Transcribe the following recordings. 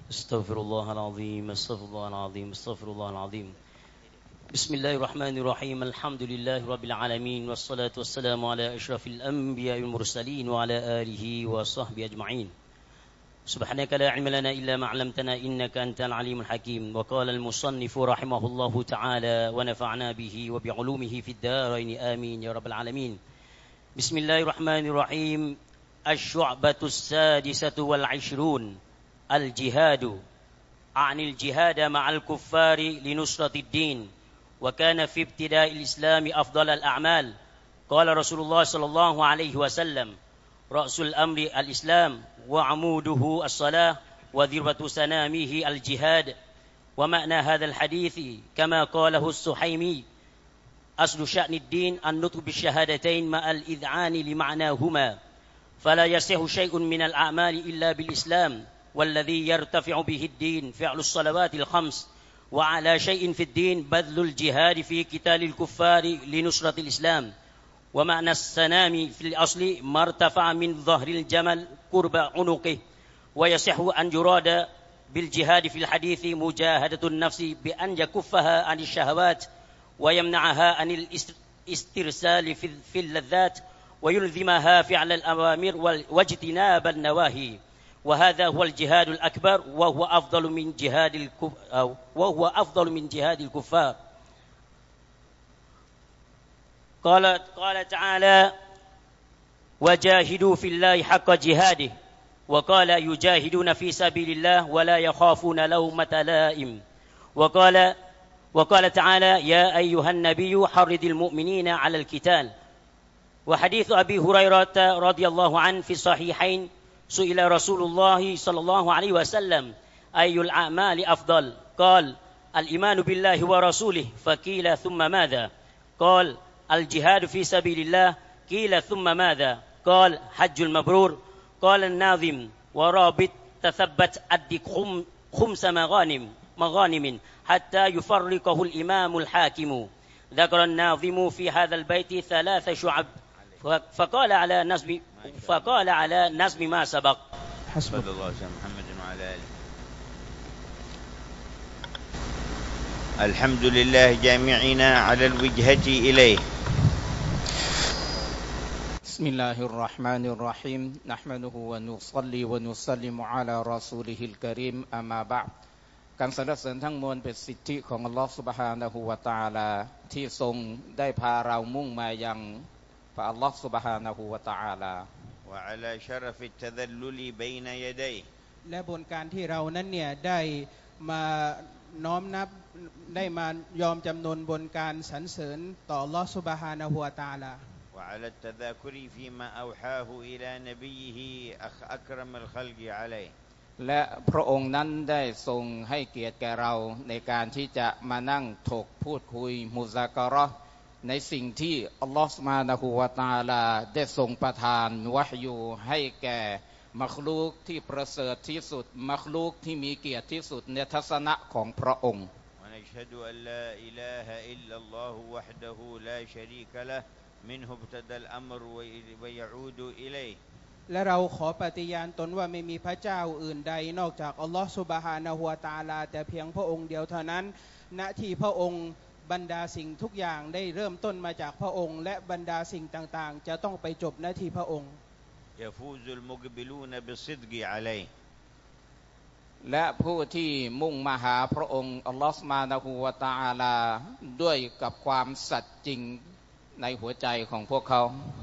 استغفر الله العظيم استغفر الله العظيم استغفر الله العظيم. بسم الله الرحمن الرحيم. الحمد لله رب العالمين والصلاة والسلام على أشرف الأنبياء والمرسلين وعلى آله وصحبه أجمعين. سبحانك لا علم لنا إلا ما علمتنا إنك أنت العليم الحكيم. وقال المصنف رحمه الله تعالى ونفعنا به وبعلومه في الدارين آمين يا رب العالمين. بسم الله الرحمن الرحيم. الشعبة السادسة والعشرون الجهاد. عن الجهاد مع الكفار لنصرة الدين، وكان في ابتداء الإسلام أفضل الأعمال. قال رسول الله صلى الله عليه وسلم: رأس الأمر الإسلام وعموده الصلاة وذروة سنامه الجهاد. ومعنى هذا الحديث كما قاله السحيمي: أصل شأن الدين النطق بالشهادتين مع الإذعان لمعناهما، فلا يصح شيء من الأعمال إلا بالإسلام، والذي يرتفع به الدين فعل الصلوات الخمس، وعلى شيء في الدين بذل الجهاد في قتال الكفار لنصرة الإسلام. ومعنى السنام في الأصل ما ارتفع من ظهر الجمل قرب عنقه. ويصح أن يراد بالجهاد في الحديث مجاهدة النفس بأن يكفها عن الشهوات ويمنعها عن الاسترسال في اللذات ويلزمها فعل الأوامر واجتناب النواهي. وهذا هو الجهاد الأكبر، وهو أفضل من جهاد الكفار. قال تعالى: وجاهدوا في الله حق جهاده. وقال: يجاهدون في سبيل الله ولا يخافون لومة لائم. وقال تعالى: يا أيها النبي حرض المؤمنين على القتال. وحديث أبي هريرة رضي الله عنه في الصحيحين: سئل رسول الله صلى الله عليه وسلم: أي الأعمال أفضل؟ قال: الإيمان بالله ورسوله. فقيل: ثم ماذا؟ قال: الجهاد في سبيل الله. قيل: ثم ماذا؟ قال: حج المبرور. قال الناظم: ورابط تثبت أدك خمس مغانم حتى يفرقه الإمام الحاكم. ذكر الناظم في هذا البيت 3 شعب، فقال على نظم ما سبق. حسبك الله على محمد وعلى آله. الحمد لله جامعنا على الوجهة إليه. بسم الله الرحمن الرحيم. نحمده ونصلي ونسلم على رسوله الكريم. أما بعد. การสรรเสริญทั้งมวลเป็นสิทธิของอัลลอฮฺซุบฮานะฮูวะตะอาลาที่ทรงได้พาเรามุ่งมายังพระอัลลอฮฺซุบฮานะฮูวะตะอาลา وعلى شرف التذلل بين يديه และบนการที่เรานั้นเนี่ยได้มาน้อมนับได้มายอมจำนนบนการสรรเสริญต่ออัลลอฮฺซุบฮานะฮูวะตะอาลา وعلى التذاكر فيما أوحاه إلى نبيه أكرم الخلق عليه และพระองค์นั้นได้ทรงให้เกียรติแก่เราในการที่จะมานั่งถกพูดคุยมุซาการะห์ในสิ่งที่อัลลอฮฺซุบฮานะฮูวะตะอาลาได้ทรงประทานวะฮยูให้แก่มัคลูกที่ประเสริฐที่สุดมัคลูกที่มีเกียรติที่สุดในทัศนะของพระองค์ ونشهد أن لا إله إلا الله وحده لا شريك له منه ابتدأ الأمر ويعود إليه และเราขอปฏิญาณตนว่าไม่มีพระเจ้าอื่นใดนอกจากอัลลอฮฺซุบฮานะฮูวะตะอาลาแต่เพียงพระองค์เดียวเท่านั้นณที่พระองค์บรรดาสิ่งทุกอย่างได้เริ่มต้นมาจากพระองค์และบรรดาสิ่งต่างๆจะต้องไปจบณที่พระองค์ يفوز المقبلون بالصدق عليه และผู้ที่มุ่งมาหาพระองค์อัลลอฮฺซุบฮานะฮูวะตะอาลาด้วยกับความสัตย์จริงในหัวใจของพวกเขา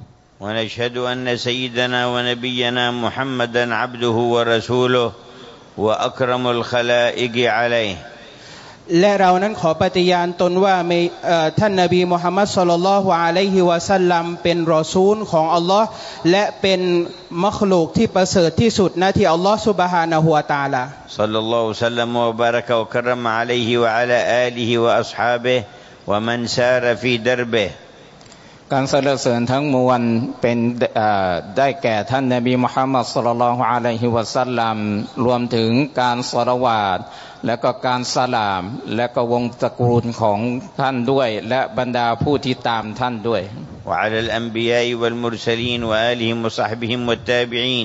ونشهد أن سيدنا ونبينا محمدا عبده ورسوله وأكرم الخلائق عليه และเรานั้นขอปฏิญาณตนว่าท่านนบีมุฮัมมัดศ็อลลัลลอฮุอะลัยฮิวะซัลลัมเป็นรอซูลของอัลลอฮ์และเป็นมัคลูกที่ประเสริฐที่สุดณที่อัลลอฮ์ซุบฮานะฮูวะตะอาลา صلى الله وسلم وبارك وكرم عليه وعلى آله وأصحابه ومن سار في دربه การสรรเสริญทั้งมวลเป็นได้แก่ท่านนบีมุฮัมมัดศ็อลลัลลอฮุอะลัยฮิวะซัลลัมรวมถึงการศอลาวาตและก็การสลามและก็วงตระกูลของท่านด้วยและบรรดาผู้ที่ตามท่านด้วย وعلى الأنبياء والمرسلين وآلهم وصحبهم والتابعين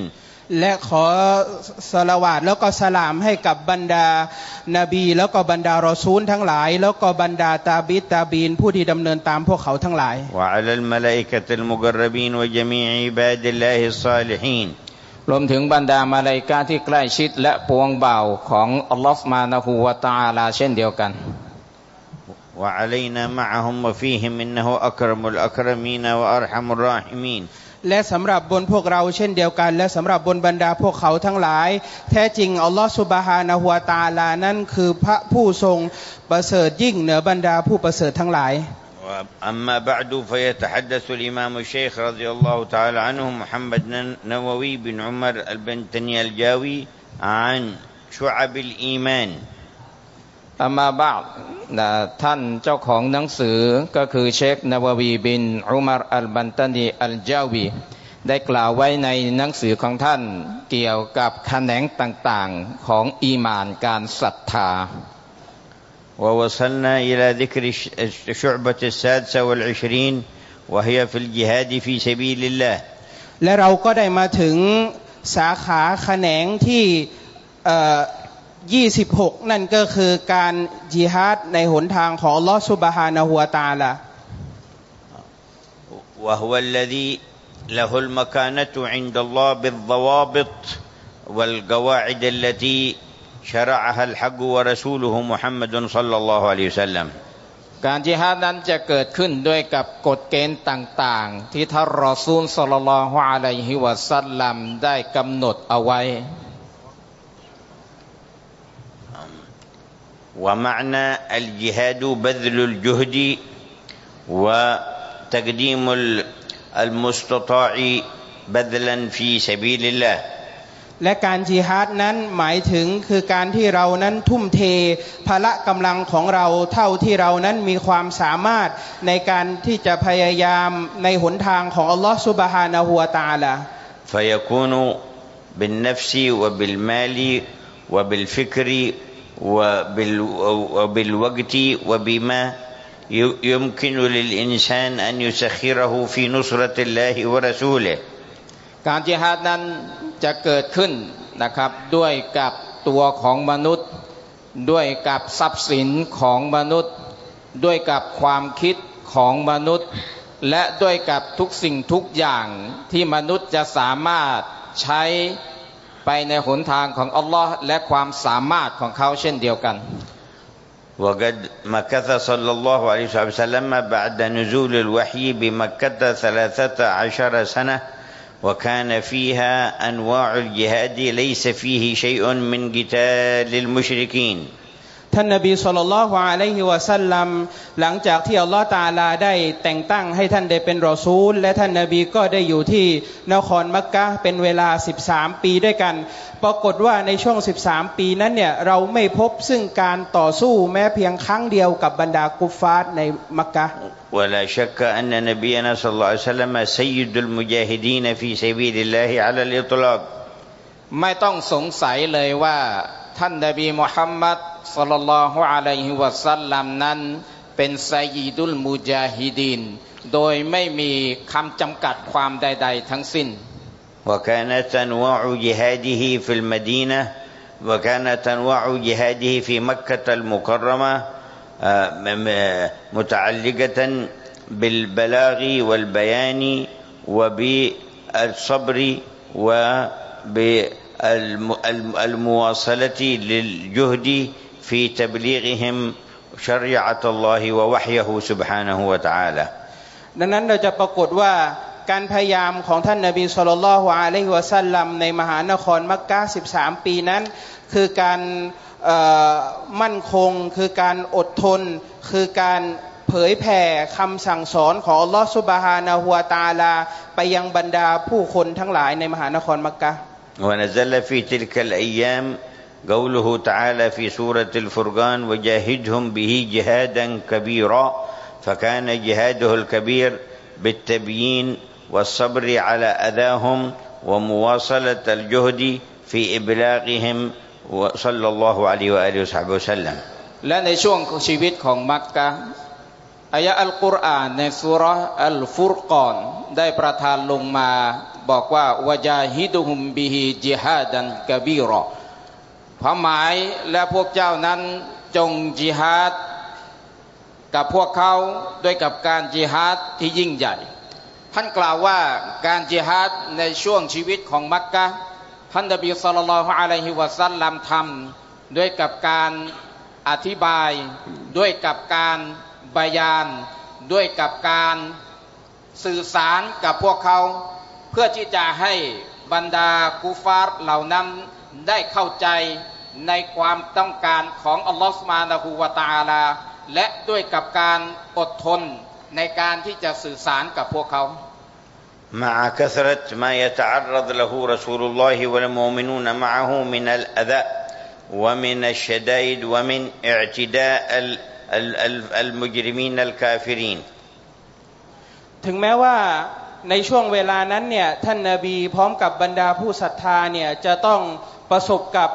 และขอศอลาวาตแล้วก็สลามให้กับบรรดานบีแล้วก็บรรดารอซูลทั้งหลายแล้วก็บรรดาตาบิตตาบีนผู้ที่ดำเนินตามพวกเขาทั้งหลาย وعلى الملائكة المقربين وجميع عباد الله الصالحين รวมถึงบรรดามาลาอิกะฮ์ที่ใกล้ชิดและปวงบ่าวของอัลลอฮฺซุบฮานะฮูวะตะอาลาเช่นเดียวกัน وعلينا معهم وفيهم إنه أكرم الأكرمين وأرحم الراحمين และสำหรับบนพวกเราเช่นเดียวกันและสำหรับบนบรรดาพวกเขาทั้งหลายแท้จริงอัลลอฮฺซุบฮานะฮูวะตะอาลานั้นคือพระผู้ทรงประเสริฐยิ่งเหนือบรรดาผู้ประเสริฐทั้งหลาย أما بعد فيتحدث الإمام الشيخ رضي الله تعالى عنه محمد نووي بن عمر البنتني الجاوي عن شعب الإيمان อัมมาบะอ์ท่านเจ้าของหนังสือก็คือเชคนาววีบินอุมัรอัลบันตานีอัลจาวีได้กล่าวไว้ในหนังสือของท่านเกี่ยวกับแขนงต่างๆของอีหม่านการศรัทธา ووصلنا إلى ذكر الشعبة السادسة والعشرين وهي في الجهاد في سبيل الله และเราก็ได้มาถึงสาขาแขนงที่26นั่นก็คือการญิฮาดในหนทางของอัลลอฮฺซุบฮานะฮูวะตะอาลา وهو الذي له المكانة عند الله بالضوابط والقواعد التي شرعها الحق ورسوله محمد صلى الله عليه وسلم การญิฮาดนั้นจะเกิดขึ้นด้วยกับกฎเกณฑ์ต่างๆที่ท่านรอซูลศ็อลลัลลอฮุอะลัยฮิวะซัลลัมได้กำหนดเอาไว้ ومعنى الجهاد بذل الجهد وتقديم المستطاع بذلا في سبيل الله และการญิฮาดนั้นหมายถึงคือการที่เรานั้นทุ่มเทพละกำลังของเราเท่าที่เรานั้นมีความสามารถในการที่จะพยายามในหนทางของอัลลอฮฺซุบฮานะฮูวะตะอาลา فيكون بالنفس وبالمال وبالفكر وبالوقت وبما يمكن للإنسان أن يسخره في نصرة الله ورسوله การญิฮาดนั้นจะเกิดขึ้นนะครับด้วยกับตัวของมนุษย์ด้วยกับทรัพย์สินของมนุษย์ด้วยกับความคิดของมนุษย์และด้วยกับทุกสิ่งทุกอย่างที่มนุษย์จะสามารถใช้ไปในหนทางของอัลลอฮ์และความสามารถของเขาเช่นเดียวกัน وقد مكث صلى الله عليه وسلم بعد نزول الوحي بمكة 13 سنة وكان فيها أنواع الجهاد ليس فيه شيء من قتال المشركين ท่านนบีศ็อลลัลลอฮุอะลัยฮิวะซัลลัมหลังจากที่อัลลอฮฺตะอาลาได้แต่งตั้งให้ท่านได้เป็นรอซูลและท่านนบีก็ได้อยู่ที่นครมักกะฮ์เป็นเวลา13ปีด้วยกันปรากฏว่าในช่วง13ปีนั้นเนี่ยเราไม่พบซึ่งการต่อสู้แม้เพียงครั้งเดียวกับบรรดากุฟฟาร์ในมักกะฮ์ ولا شك أن نبينا صلى الله عليه وسلم سيد المجاهدين في سبيل الله على الإطلاق ไม่ต้องสงสัยเลยว่าท่านนบีมุฮัมมัดศ็อลลัลลอฮุอะลัยฮิวะซัลลัมนั้นเป็นไซยีดุลมุญาฮิดีนโดยไม่มีคำจำกัดความใดๆทั้งสิ้น وكانت أنواع جهاده في المدينة وكانت أنواع جهاده في مكة المكرمة متعلقة بالبلاغ والبيان وبالصبر وبالمواصلة للجهد في تبليغهم شريعة الله ووحيه سبحانه وتعالى ดังนั้นเราจะปรากฏว่าการพยายามของท่านนบีศ็อลลัลลอฮุอะลัยฮิวะซัลลัมในมหานครมักกะฮ์13ปีนั้นคือการมั่นคงคือการอดทนคือการเผยแผ่คำสั่งสอนของอัลลอฮฺซุบฮานะฮูวะตะอาลาไปยังบรรดาผู้คนทั้งหลายในมหานครมักกะฮ์ ونزل في تلك الأيام قوله تعالى في سورة الفرقان وجاهدهم به جهادا كبيرا فكان جهاده الكبير بالتبيين والصبر على أذاهم ومواصلة الجهد في إبلاغهم صلى الله عليه وآله وصحبه وسلم และในช่วงชีวิตของมักกะฮ์อายะอัลกุรอานในซูเราะห์อัลฟุรกอนได้ประทานลงมาบอกว่าวะจาฮิดุฮุมบิฮิจิฮาดันกะบีรอความหมายและพวกเจ้านั้นจงจิฮาดกับพวกเขาด้วยกับการจิฮาดที่ยิ่งใหญ่ท่านกล่าวว่าการจิฮาดในช่วงชีวิตของมักกะฮ์ท่านนบีศ็อลลัลลอฮุอะลัยฮิวะซัลลัมทำด้วยกับการอธิบายด้วยกับการบายานด้วยกับการสื่อสารกับพวกเขาเพื่อที่จะให้บรรดากุฟาร์เหล่านั้นได้เข้าใจในความต้องการของอัลลอฮฺซุบฮานะฮูวะตะอาลาและด้วยกับการอดทนในการที่จะสื่อสารกับพวกเขา مع كثرة ما يتعرض له رسول الله والمؤمنون معه من الأذى ومن الشدائد ومن اعتداء المجرمين الكافرين ถึงแม้ว่าในช่วงเวลานั้นเนี่ยท่านนบีพร้อมกับบรรดาผู้ศรัทธาเนี่ยจะต้องประสบกับ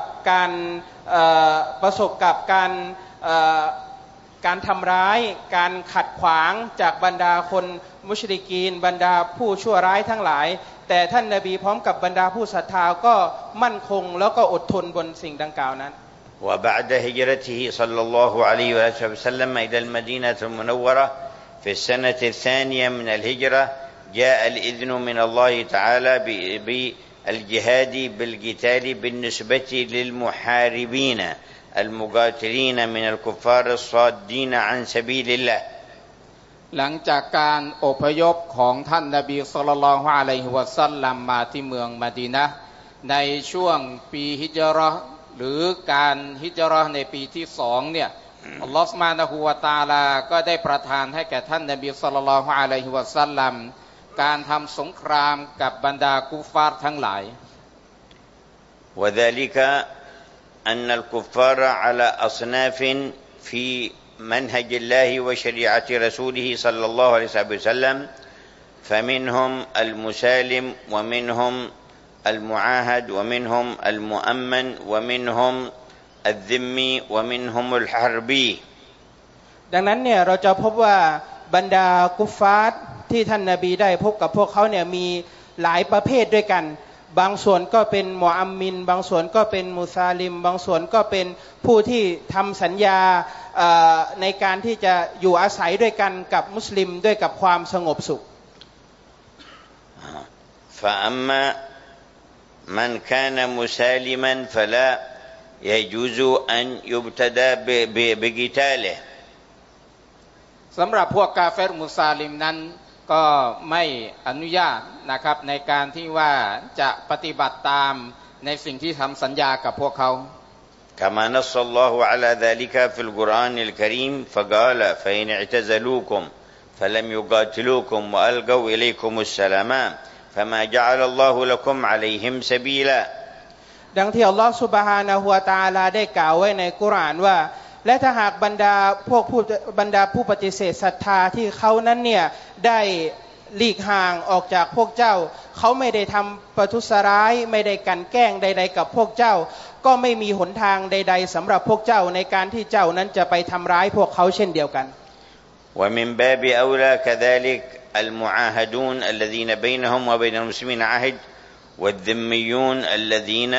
การทำร้ายการขัดขวางจากบรรดาคนมุชริกีนบรรดาผู้ชั่วร้ายทั้งหลายแต่ท่านนบีพร้อมกับบรรดาผู้ศรัทธาก็มั่นคงแล้วก็อดทนบนสิ่งดังกล่าวนั้น وبعد هجرته صلى الله عليه وسلم إلى المدينة المنورة في السنة الثانية من الهجرة جاء الإذن من الله تعالى بالجهاد بالقتال بالنسبة للمحاربين المقاتلين من الكفار الصادين عن سبيل الله หลังจากการอพยพของท่านนบีศ็อลลัลลอฮุอะลัยฮิวะซัลลัมมาที่เมืองมะดีนะห์ในช่วงปีฮิจเราะห์หรือการฮิจเราะห์ในปีที่2เนี่ยอัลลอฮฺซุบฮานะฮูวะตะอาลาก็ได้ประทานให้แก่ท่านนบีศ็อลลัลลอฮุอะลัยฮิวะซัลลัมการทำสงครามกับบรรดากุฟาร์ทั้งหลาย وذلك أن الكفار على أصناف في منهج الله وشريعة رسوله صلى الله عليه وسلم فمنهم المسالم ومنهم المعاهد ومنهم المؤمن ومنهم الذمي ومنهم الحربي ดังนั้นเนี่ยเราจะพบว่าบรรดากุฟาร์ที่ท่านนบีได้พบกับพวกเขาเนี่ยมีหลายประเภทด้วยกันบางส่วนก็เป็นมุอัมมินบางส่วนก็เป็นมุซาลิมบางส่วนก็เป็นผู้ที่ทำสัญญาในการที่จะอยู่อาศัยด้วยกันกับมุสลิมด้วยกับความสงบสุข فأما من كان مسالما فلا يجوز أن يبتدى بقتاله สำหรับพวกกาเฟรมุซาลิมนั้นก็ไม่อนุญาตนะครับในการที่ว่าจะปฏิบัติตามในสิ่งที่ทำสัญญากับพวกเขา كما نص الله على ذلك في القرآن الكريم فقال فإن اعتزلوكم فلم يقاتلوكم وألقوا إليكم السلام فما جعل الله لكم عليهم سبيلا ดังที่อัลลอฮฺซุบฮานะฮูวะตะอาลาได้กล่าวไว้ในกุรอานว่าและถ้าหากบรรดาผู้ปฏิเสธศรัทธาที่เขานั้นเนี่ยได้หลีกห่างออกจากพวกเจ้าเขาไม่ได้ทำประทุษร้ายไม่ได้กันแกล้งใดๆกับพวกเจ้าก็ไม่มีหนทางใดๆสำหรับพวกเจ้าในการที่เจ้านั้นจะไปทำร้ายพวกเขาเช่นเดียวกัน ومن باب أولى كذلك المعاهدون الذين بينهم وبين المسلمين عهد والذميون الذين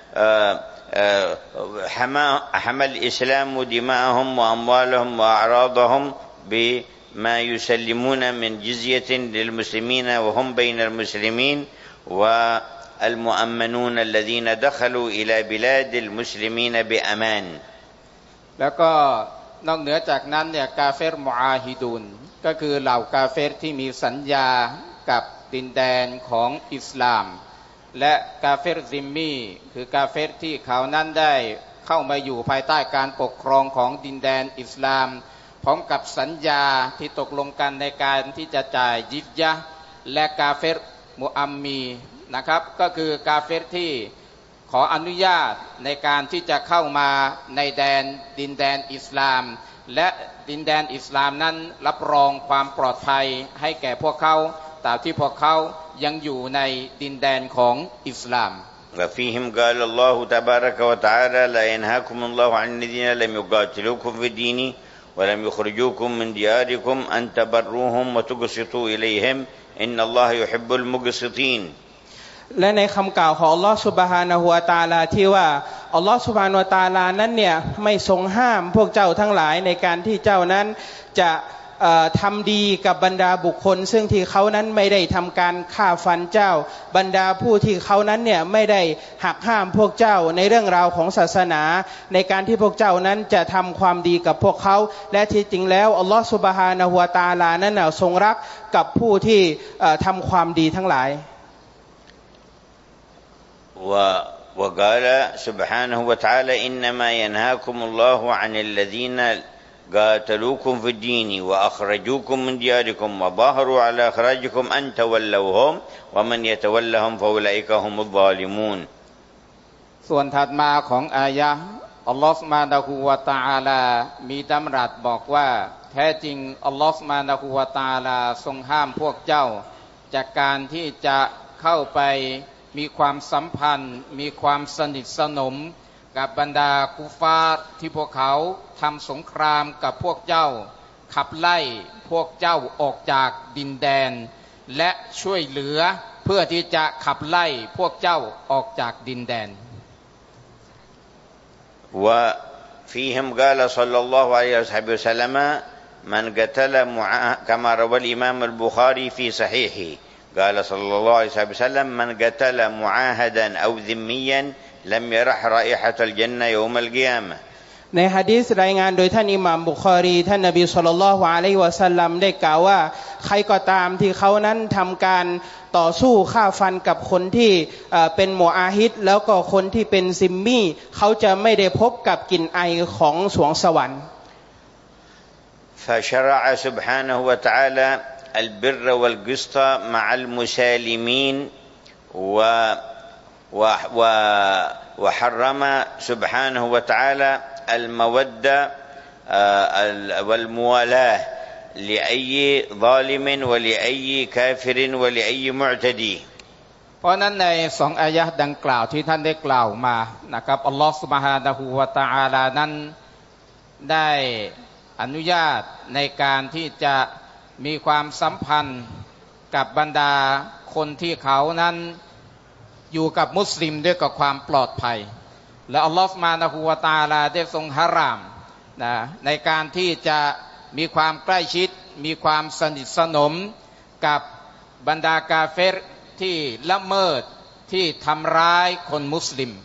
حمى الإسلام دماءهم وأموالهم وأعراضهم بما يسلمون من جزية للمسلمين وهم بين المسلمين والمؤمنون الذين دخلوا إلى بلاد المسلمين بأمان แล้วก็นอกเหนือจากนั้นเนี่ยกาเฟรมุอาฮิดูนก็คือเหล่ากาเฟรที่มีสัญญากับดินแดนของอิสลามและกาเฟรซิมมีคือกาเฟรที่เขานั้นได้เข้ามาอยู่ภายใต้การปกครองของดินแดนอิสลามพร้อมกับสัญญาที่ตกลงกันในการที่จะจ่ายญิซยะห์และกาเฟรมุอัมมีนะครับก็คือกาเฟรที่ขออนุญาตในการที่จะเข้ามาในดินแดนอิสลามและดินแดนอิสลามนั้นรับรองความปลอดภัยให้แก่พวกเขาแต่ที่พวกเขายังอยู่ในดินแดนของอิสลาม وفيهم قال الله تبارك وتعالى لا ينهاكم الله عن الذين لم يقاتلوكم في الدين ولم يخرجوكم من دياركم أن تبروهم وتقسطوا إليهم إن الله يحب المقسطين และในคำกล่าวของอัลลอฮฺซุบฮานะฮูวะตะอาลาที่ว่าอัลลอฮฺซุบฮานะฮูวะตะอาลานั้นเนี่ยไม่ทรงห้ามพวกเจ้าทั้งหลายในการที่เจ้านั้นจะทำดีกับบรรดาบุคคลซึ่งที่เขานั้นไม่ได้ทำการฆ่าฟันเจ้าบรรดาผู้ที่เขานั้นเนี่ยไม่ได้หักห้ามพวกเจ้าในเรื่องราวของศาสนาในการที่พวกเจ้านั้นจะทำความดีกับพวกเขาและที่จริงแล้วอัลลอฮฺซุบฮานะฮูวะตะอาลานั้นทรงรักกับผู้ที่ทำความดีทั้งหลาย وقال سبحانه وتعالى إنما ينهاكم الله عن الذين قاتلوكم في الدين وأخرجوكم من دياركم وظاهروا على إخراجكم أن تولوهم ومن يتولهم فأولئك هم الظالمون ส่วนถัดมาของอายะห์อัลลอฮฺซุบฮานะฮูวะตะอาลามีดำรัสบอกว่าแท้จริงอัลลอฮฺซุบฮานะฮูวะตะอาลาทรงห้ามพวกเจ้าจากการที่จะเข้าไปมีความสัมพันธ์มีความสนิทสนมกับบรรดากุฟาร์ที่พวกเขาทำสงครามกับพวกเจ้าขับไล่พวกเจ้าออกจากดินแดนและช่วยเหลือเพื่อที่จะขับไล่พวกเจ้าออกจากดินแดน وفيهم قال صلى الله عليه وسلم من قتل كما روى الإمام البخاري في صحيحه قال صلى الله عليه وسلم من قتل معاهدا أو ذميا لم يرح رائحة الجنة يوم القيامة ในหะดีษรายงานโดยท่านอิหม่ามบุคอรีท่านนบีศ็อลลัลลอฮุอะลัยฮิวะซัลลัมได้กล่าวว่าใครก็ตามที่เขานั้นทำการต่อสู้ฆ่าฟันกับคนที่เป็นมุอาฮิดแล้วก็คนที่เป็นซิมมี่เขาจะไม่ได้พบกับกลิ่นไอของสวงสวรรค์ فشرع سبحانه وتعالى البر والقسط مع المسالمين وحرم سبحانه وتعالى المودة والموالاة لأي ظالم ولأي كافر ولأي معتدي เพราะนั้นในสองอายะห์ดังกล่าวที่ท่านได้กล่าวมานะครับอัลลอฮฺซุบฮานะฮูวะตะอาลานั้นได้อนุญาตในการที่จะมีความสัมพันธ์กับบรรดาคนที่เขานั้นอยู่กับมุสลิมด้วยกับความปลอดภัยและอัลลอฮฺซุบฮานะฮูวะตะอาลาได้ทรงฮารามในการที่จะมีความใกล้ชิดมีความสนิทสนมกับบรรดากาเฟรที่ละเมิดที่ทำร้ายคนมุสลิม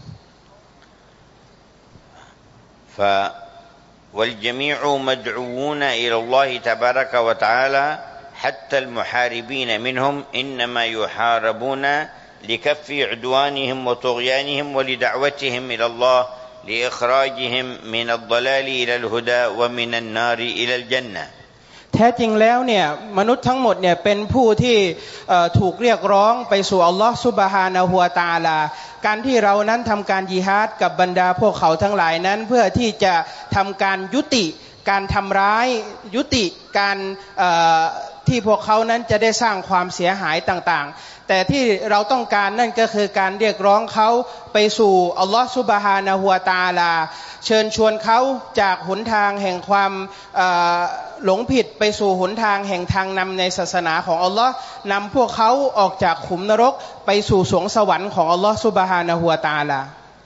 والجميع مدعوون إلى الله تبارك وتعالى حتى المحاربين منهم إنما يحاربون لكف عدوانهم وطغيانهم ولدعوتهم إلى الله لإخراجهم من الضلال إلى الهدى ومن النار إلى الجنة แท้จริงแล้วเนี่ยมนุษย์ทั้งหมดเนี่ยเป็นผู้ที่ถูกเรียกร้องไปสู่อัลลอฮฺซุบฮานะฮูวะตะอาลาการที่เรานั้นทำการญิฮาดกับบรรดาพวกเขาทั้งหลายนั้นเพื่อที่จะทำการยุติการทำร้ายยุติการที่พวกเขานั้นจะได้สร้างความเสียหายต่างๆแต่ที่เราต้องการนั่นก็คือการเรียกร้องเขาไปสู่อัลลอฮฺซุบฮานะฮูวะตะอาลาเชิญชวนเขาจากหนทางแห่งความหลงผิดไปสู่หนทางแห่งทางนำในศาสนาของอัลลอฮ์นำพวกเขาออกจากขุมนรกไปสู่สวงสวรรค์ของอัลลอฮ์ซุบฮานะฮูวะตะอาลา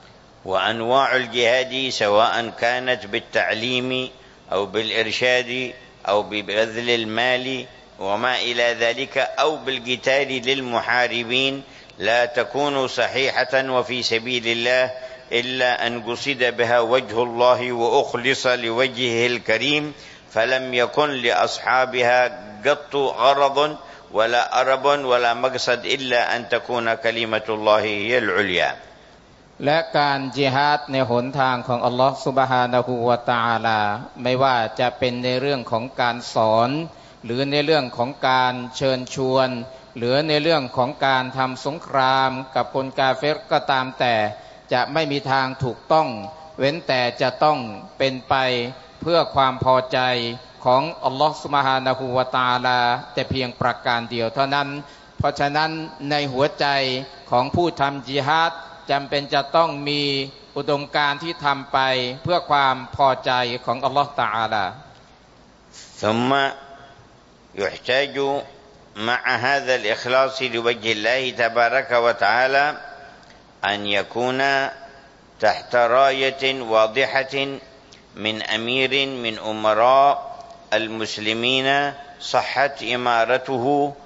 وأنواع الجهاد سواء كانت بالتعليم أو بالإرشاد أو ببذل المال وما إلى ذلك أو بالقتال للمحاربين لا تكون صحيحة وفي سبيل الله إلا أن قصد بها وجه الله وأخلص لوجهه الكريم فلم يكن لأصحابها قط غرض ولا أرب ولا مقصد إلا أن تكون كلمة الله هي العليا และการญิฮาดในหนทางของอัลลอฮฺซุบฮานะฮูวะตะอาลาไม่ว่าจะเป็นในเรื่องของการสอนหรือในเรื่องของการเชิญชวนหรือในเรื่องของการทำสงครามกับคนกาเฟรก็ตามแต่จะไม่มีทางถูกต้องเว้นแต่จะต้องเป็นไปเพื่อความพอใจของอัลลอฮฺซุบฮานะฮูวะตะอาลาแต่เพียงประการเดียวเท่านั้นเพราะฉะนั้นในหัวใจของผู้ทำญิฮาดจำเป็นจะต้องมีอุดมการณ์ที่ทำไปเพื่อความพอใจของอัลลอฮฺตะอาลา ثم يحتاج مع هذا الإخلاص لوجه الله تبارك وتعالى أن يكون تحت راية واضحة من أمير من أمراء المسلمين صحت إمارته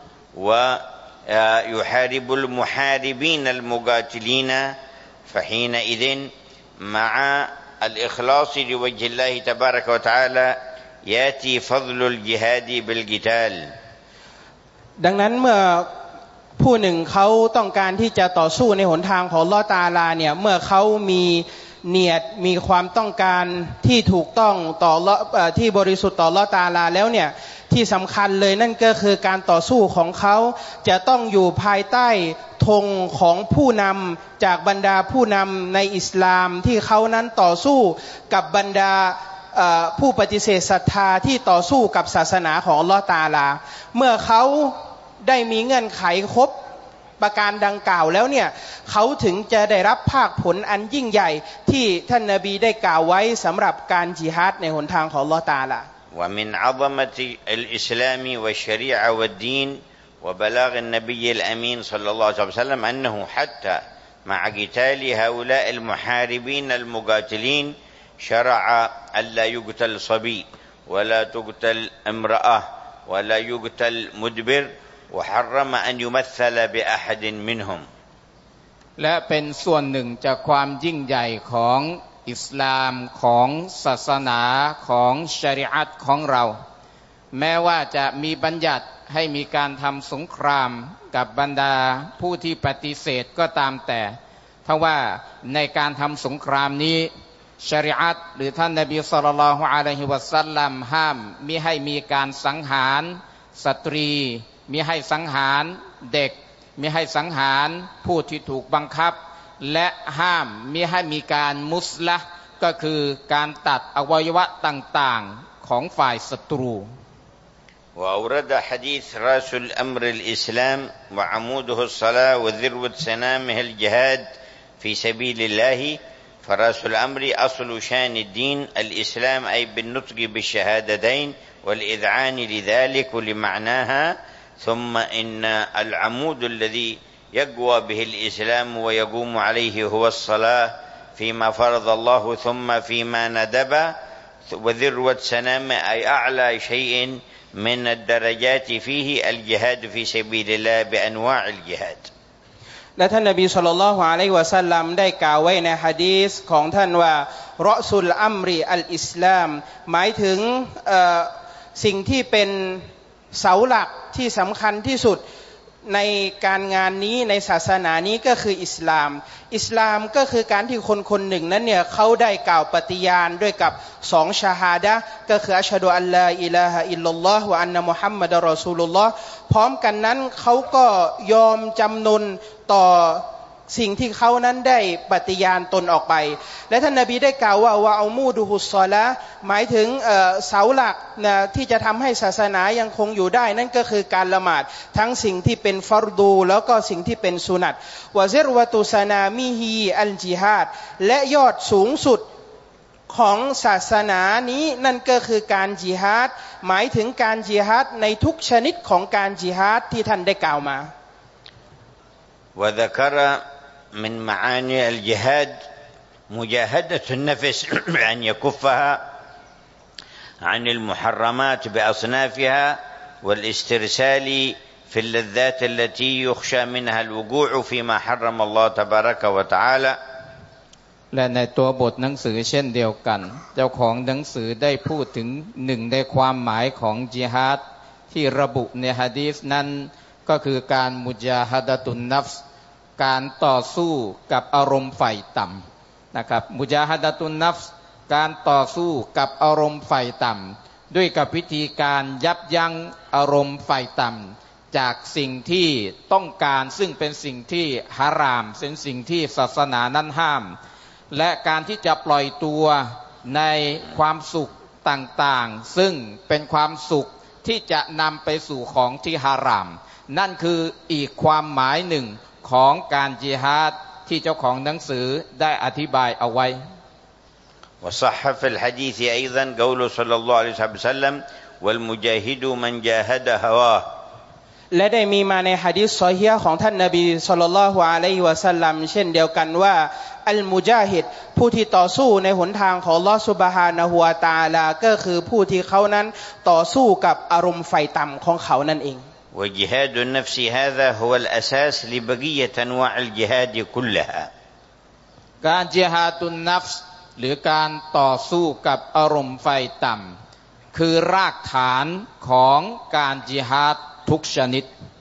ويحارب المحاربين المقاتلين، فحينئذ مع الإخلاص لوجه الله تبارك وتعالى يأتي فضل الجهاد بالقتال ดังนั้นเมื่อผู้หนึ่งเขาต้องการที่จะต่อสู้ในหนทางของอัลเลาะห์ตะอาลาเนี่ยเมื่อเขามีเนียดมีความต้องการที่ถูกต้องต่ออัลเลาะห์ที่บริสุทธิ์ต่ออัลเลาะห์ตะอาลาแล้วเนี่ยที่สำคัญเลยนั่นก็คือการต่อสู้ของเขาจะต้องอยู่ภายใต้ธงของผู้นำจากบรรดาผู้นำในอิสลามที่เขานั้นต่อสู้กับบรรดาผู้ปฏิเสธศรัทธาที่ต่อสู้กับศาสนาของอัลเลาะห์ตะอาลาเมื่อเขาได้มีเงื่อนไขครบประการดังกล่าวแล้วเนี่ยเขาถึงจะได้รับภาคผลอันยิ่งใหญ่ที่ท่านนบีได้กล่าวไว้สำหรับการจิฮาดในหนทางของอัลเลาะห์ตะอาลา ومن عظمة الإسلام والشريعة والدين وبلاغ النبي الأمين صلى الله عليه وسلم أنه حتى مع قتال هؤلاء المحاربين المقاتلين شرع ألا يقتل صبي ولا تقتل امرأة ولا يقتل مدبر وحرم أن يمثل بأحد منهم และเป็นส่วนหนึ่งจากความยิ่งใหญ่ของอิสลามของศาสนาของชะรีอะห์ของเราแม้ว่าจะมีบัญญัติให้มีการทำสงครามกับบรรดาผู้ที่ปฏิเสธก็ตามแต่ถ้าว่าในการทำสงครามนี้ชะรีอะห์หรือท่านนบีศ็อลลัลลอฮุอะลัยฮิวะซัลลัมห้ามมิให้มีการสังหารสตรีมิให้สังหารเด็กมิให้สังหารผู้ที่ถูกบังคับและห้ามมิให้มีการมุสละห์ก็คือการตัดอวัยวะต่างๆของฝ่ายศัตรู وأورد حديث رأس الأمر الإسلام وعموده الصلاة وذروة سنامه الجهاد في سبيل الله فرأس الأمر أصل شان الدين الإسلام أي بالنطق بالشهادتين والإذعان لذلك ولمعناها ثم إن العمود الذي يقوى به الإسلام ويقوم عليه هو الصلاة فيما فرض الله ثم فيما ندب وذروة سنام أي أعلى شيء من الدرجات فيه الجهاد في سبيل الله بأنواع الجهاد และท่านนบีศ็อลลัลลอฮุอะลัยฮิวะซัลลัมได้กล่าวไว้ในหะดีษของท่านว่ารอซุลอัมรีอัลอิสลามหมายถึงสิ่งที่เป็นเสาหลักที่สำคัญที่สุดในการงานนี้ในศาสนานี้ก็คืออิสลามอิสลามก็คือการที่คนคนหนึ่งนั้นเนี่ยเขาได้กล่าวปฏิญาณด้วยกับสองชาฮาดะห์ก็คืออัชฮะดุอัลลาอิลาฮะอิลลัลลอฮ์วะอันนะมุฮัมมัดรอซูลุลลอฮ์พร้อมกันนั้นเขาก็ยอมจำนนต่อสิ่งที่เขานั้นได้ปฏิญาณตนออกไปและท่านนบีได้กล่าวว่าวะอูมูดุฮุศศอลาหมายถึงเสาหลักนะที่จะทำให้ศาสนายังคงอยู่ได้นั่นก็คือการละหมาดทั้งสิ่งที่เป็นฟัรดูแล้วก็สิ่งที่เป็นสุนัตวะซิรวะตุสนามิฮีอัลจิฮาดและยอดสูงสุดของศาสนานี้นั่นก็คือการจิฮาดหมายถึงการจิฮาดในทุกชนิดของการจิฮาดที่ท่านได้กล่าวมา وذكر من معاني الجهاد مجاهدة النفس أن يكفها عن المحرمات بأصنافها والاسترسال في اللذات التي يخشى منها الوقوع فيما حرم الله تبارك وتعالى และในตัวบทหนังสือเช่นเดียวกันเจ้าของหนังสือได้พูดถึงหนึ่งในความหมายของจิฮาดที่ระบุในหะดีษนั้นก็คือการมุจาฮะดะตุนนัฟส์การต่อสู้กับอารมณ์ฝ่ายต่ำนะครับมุจาฮะดะตุนนัฟส์การต่อสู้กับอารมณ์ฝ่ายต่ำด้วยกับวิธีการยับยั้งอารมณ์ฝ่ายต่ำจากสิ่งที่ต้องการซึ่งเป็นสิ่งที่ฮารามเป็นสิ่งที่ศาสนานั้นห้ามและการที่จะปล่อยตัวในความสุขต่างๆซึ่งเป็นความสุขที่จะนำไปสู่ของที่ฮารามนั่นคืออีกความหมายหนึ่งของการจิฮาดที่เจ้าของหนังสือได้อธิบายเอาไว้ وصح في الحديث أيضا قول صلى الله عليه وسلم والمجاهد من جاهد هواه และได้มีมาในหะดีษซอฮีฮ์ของท่านนบีศ็อลลัลลอฮุอะลัยฮิวะซัลลัมเช่นเดียวกันว่าอัลมุญาฮิดผู้ที่ต่อสู้ในหนทางของอัลเลาะห์ซุบฮานะฮูวะตะอาลาก็คือผู้ที่เขานั้นต่อสู้กับอารมณ์ไฟต่ำของเขานั่นเอง وجهاد النفس هذا هو الأساس لبقية أنواع الجهاد كلها การจิฮาดุนนัฟส์หรือการต่อสู้กับอารมณ์ไฟต่ำคือรากฐานของการจิฮาดทุกชนิด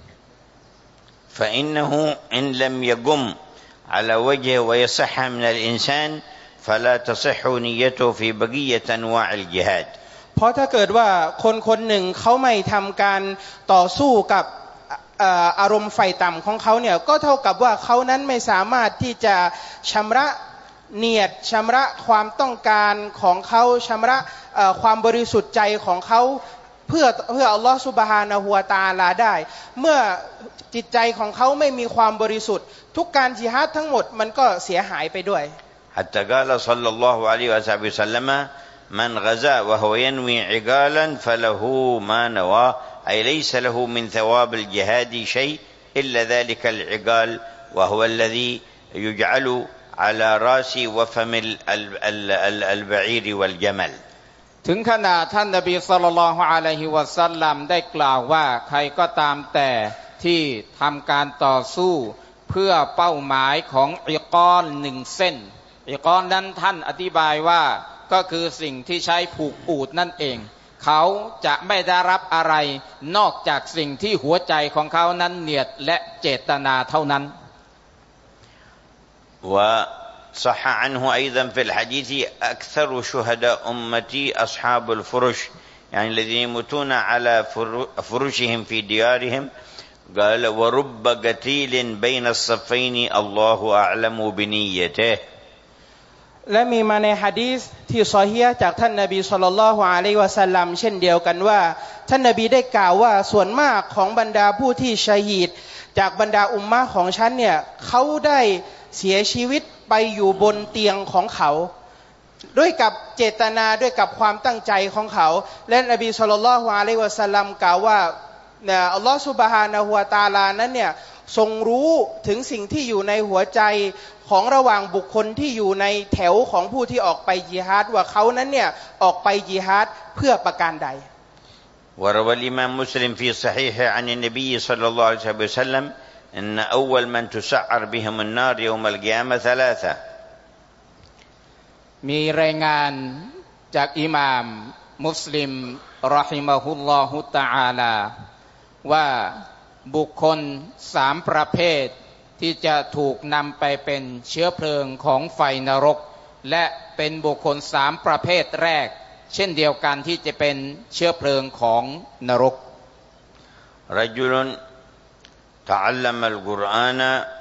فإنه إن لم يقم على وجهه ويصح من الإنسان فلا تصح نيته في بقية أنواع الجهاد เพราะถ้าเกิดว่าคนคนหนึ่งเขาไม่ทำการต่อสู้กับอารมณ์ไฟต่ำของเขาเนี่ยก็เท่ากับว่าเขานั้นไม่สามารถที่จะชำระเนียดชำระความต้องการของเขาชำระความบริสุทธิ์ใจของเขาเพื่ออัลลอฮฺซุบฮานะฮูวะตะอาลาได้เมื่อจิตใจของเขาไม่มีความบริสุทธิ์ทุกการจิฮาดทั้งหมดมันก็เสียหายไปด้วย حتى قال صلى الله عليه وسلم من غزا وهو ينوي عقالا فله ما نوى أي ليس له من ثواب الجهاد شيء إلا ذلك العقال وهو الذي يجعل على رأس وفم البعير والجمل ถึงขนาดท่านนบีศ็อลลัลลอฮุอะลัยฮิวะซัลลัมได้กล่าวว่าใครก็ตามแต่ที่ทำการต่อสู้เพื่อเป้าหมายของอิกอลหนึ่งเส้นอิกอลนั้นท่านอธิบายว่าก็คือสิ่งที่ใช้ผูกอูฐนั่นเองเขาจะไม่ได้รับอะไรนอกจากสิ่งที่หัวใจของเขานั้นเนียดและเจตนาเท่านั้น وصح عنه أيضا في الحديث أكثر شهداء أمتي أصحاب الفرش يعني الذين يموتون على فرشهم في ديارهم قال ورب قتيل بين الصفين الله أعلم بنيته และมีมาในหะดีษที่ซอฮีฮ์จากท่านนบีศ็อลลัลลอฮุอะลัยฮิวะซัลลัมเช่นเดียวกันว่าท่านนบีได้กล่าวว่าส่วนมากของบรรดาผู้ที่ชะฮีดจากบรรดาอุมมะห์ของฉันเนี่ยเขาได้เสียชีวิตไปอยู่บนเตียงของเขาด้วยกับเจตนาด้วยกับความตั้งใจของเขาและนบีศ็อลลัลลอฮุอะลัยฮิวะซัลลัมกล่าวว่าอัลลอฮฺซุบฮานะฮูวะตะอาลานั้นเนี่ยทรงรู้ถึงสิ่งที่อยู่ในหัวใจของระหว่างบุคคลที่อยู่ในแถวของผู้ที่ออกไปญิฮาดว่าเขานั้นเนี่ยออกไปญิฮาดเพื่อประการใด وروى الإمام مسلم في صحيحه عن النبي صلى الله عليه وسلم إن أول من تسعر بهم النار يوم القيامة ثلاثة มีรายงานจากอิหม่ามมุสลิมรอฮิมะฮุลลอฮุตะอาลาว่าบุคคล3ประเภทที่จะถูกนำไปเป็นเชื้อเพลิงของไฟนรกและเป็นบุคคล3ประเภทแรกเช่นเดียวกันที่จะเป็นเชื้อเพลิงของนรก رجل تعلم القرآن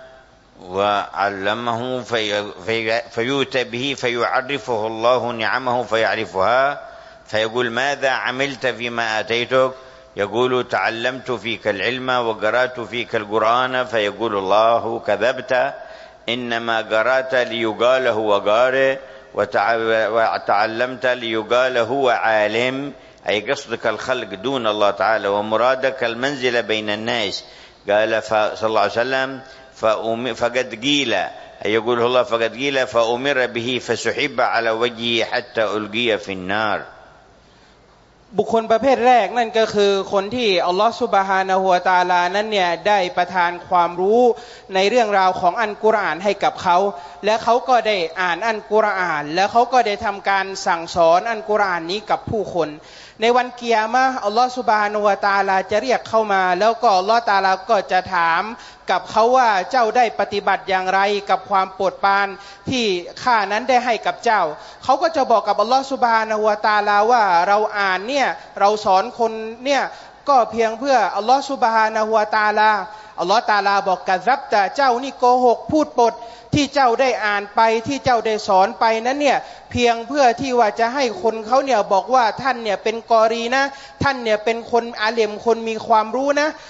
وعلمه فيؤتى به فيعرفه الله نعمه فيعرفها فيقول ماذا عملت فيما آتيتك يقول تعلمت فيك العلم وقرأت فيك القرآن فيقول الله كذبت إنما قرأت ليقال هو قارئ وتعلمت ليقال هو عالم أي قصدك الخلق دون الله تعالى ومرادك المنزل بين الناس قال صلى الله عليه وسلم فقد قيل يقول الله فقد قيل فأمر به فسحب على وجهه حتى ألقي في النار บุคคลประเภทแรกนั่นก็คือคนที่อัลลอฮฺซุบฮานะฮูวะตะอาลานั้นเนี่ยได้ประทานความรู้ในเรื่องราวของอัลกุรอานให้กับเขาและเขาก็ได้อ่านอัลกุรอานแล้วเขาก็ได้ทำการสั่งสอนอัลกุรอานนี้กับผู้คนในวันกิยามะห์อัลลอฮฺซุบฮานะฮูวะตะอาลาจะเรียกเข้ามาแล้วก็อัลลอฮฺตะอาลาก็จะถามกับเขาว่าเจ้าได้ปฏิบัติอย่างไรกับความโปรดปรานที่ข้านั้นได้ให้กับเจ้าเขาก็จะบอกกับอัลลอฮฺซุบฮานะฮูวะตะอาลาว่าเราอ่านเนี่ยเราสอนคนเนี่ยก็เพียงเพื่ออัลลอฮฺซุบฮานะฮูวะตะอาลาอัลลอฮฺตะอาลาบอกกะซับแต่เจ้านี่โกหกพูดปดที่เจ้าได้อ่านไปที่เจ้าได้สอนไปนั้นเนี่ยเพียงเพื่อที่ว่าจะให้คนเขาเนี่ยบอกว่าท่านเนี่ยเป็นกอรีนะท่านเนี่ยเป็นคนอาเลมคนมีความรู้นะ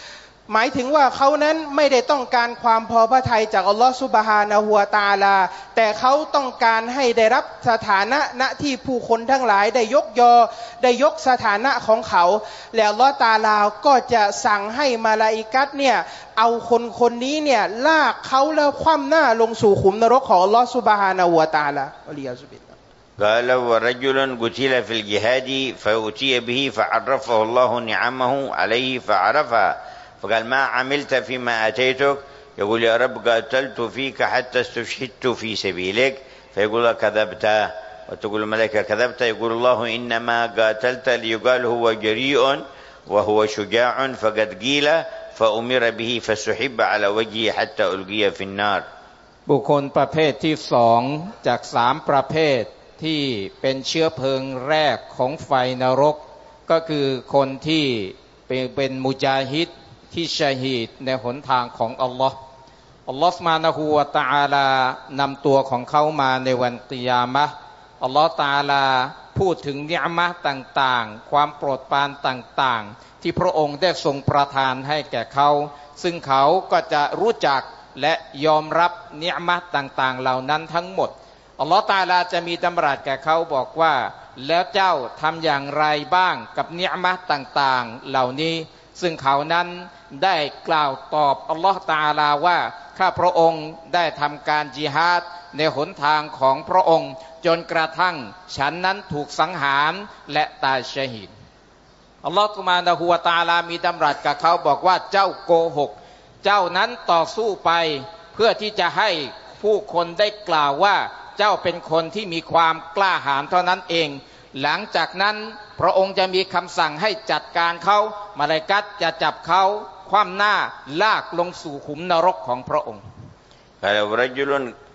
หมายถึงว่าเขานั้นไม่ได้ต้องการความพอพระทัยจากอัลลอฮฺซุบฮานะฮูวะตะอาลาแต่เขาต้องการให้ได้รับสถานะณที่ผู้คนทั้งหลายได้ยกยอได้ยกสถานะของเขาแล้วอัลลอฮฺตะอาลาก็จะสั่งให้มาลาอิกัตเนี่ยเอาคนนี้เนี่ยลากเขาแล้วคว่ำหน้าลงสู่ขุมนรกของอัลลอฮฺซุบฮานะฮูวะตะอาลาอัลลียาซุบิลลาห์ قال ورجل قتل في الجهاد فأتي به فعرفه الله نعمه عليه فعرفها فقال ما عملت فيما أتيتك يقول يا رب قاتلت فيك حتى استشهدت في سبيلك فيقول كذبت وتقول الملائكة كذبت يقول الله إنما قاتلت ليقال هو جريء وهو شجاع فقد قيل فأمر به فسحب على وجهه حتى ألقي في النار บุคคลประเภทที่สองจาก3ประเภทที่เป็นเชื้อเพลิงแรกของไฟนรกก็คือคนที่เป็นมุจาฮิดที่ชะฮีดในหนทางของอัลลอฮ์อัลลอฮ์ซุบฮานะฮูวะตะอาลานำตัวของเขามาในวันกิยามะห์อัลลอฮ์ตะอาลาพูดถึงนิอ์มะห์ต่างๆความโปรดปรานต่างๆที่พระองค์ได้ทรงประทานให้แก่เขาซึ่งเขาก็จะรู้จักและยอมรับนิอ์มะห์ต่างๆเหล่านั้นทั้งหมดอัลลอฮฺตะอาลาจะมีดำรัสแก่เขาบอกว่าแล้วเจ้าทำอย่างไรบ้างกับนิอ์มะห์ต่างๆเหล่านี้ซึ่งเขานั้นได้กล่าวตอบอัลลอฮฺตะอาลาว่าข้าพระองค์ได้ทำการญิฮาดในหนทางของพระองค์จนกระทั่งฉันนั้นถูกสังหารและตายชะฮีดอัลลอฮฺซุบฮานะฮูวะตะอาลามีดำรัสกับเขาบอกว่าเจ้าโกหกเจ้านั้นต่อสู้ไปเพื่อที่จะให้ผู้คนได้กล่าวว่าเจ้าเป็นคนที่มีความกล้าหาญเท่านั้นเองหลังจากนั้นพระองค์จะมีคำสั่งให้จัดการเขามาลาอิกัตจะจับเขาคว่ำหน้าลากลงสู่ขุมนรกของพระองค์ قال ورجل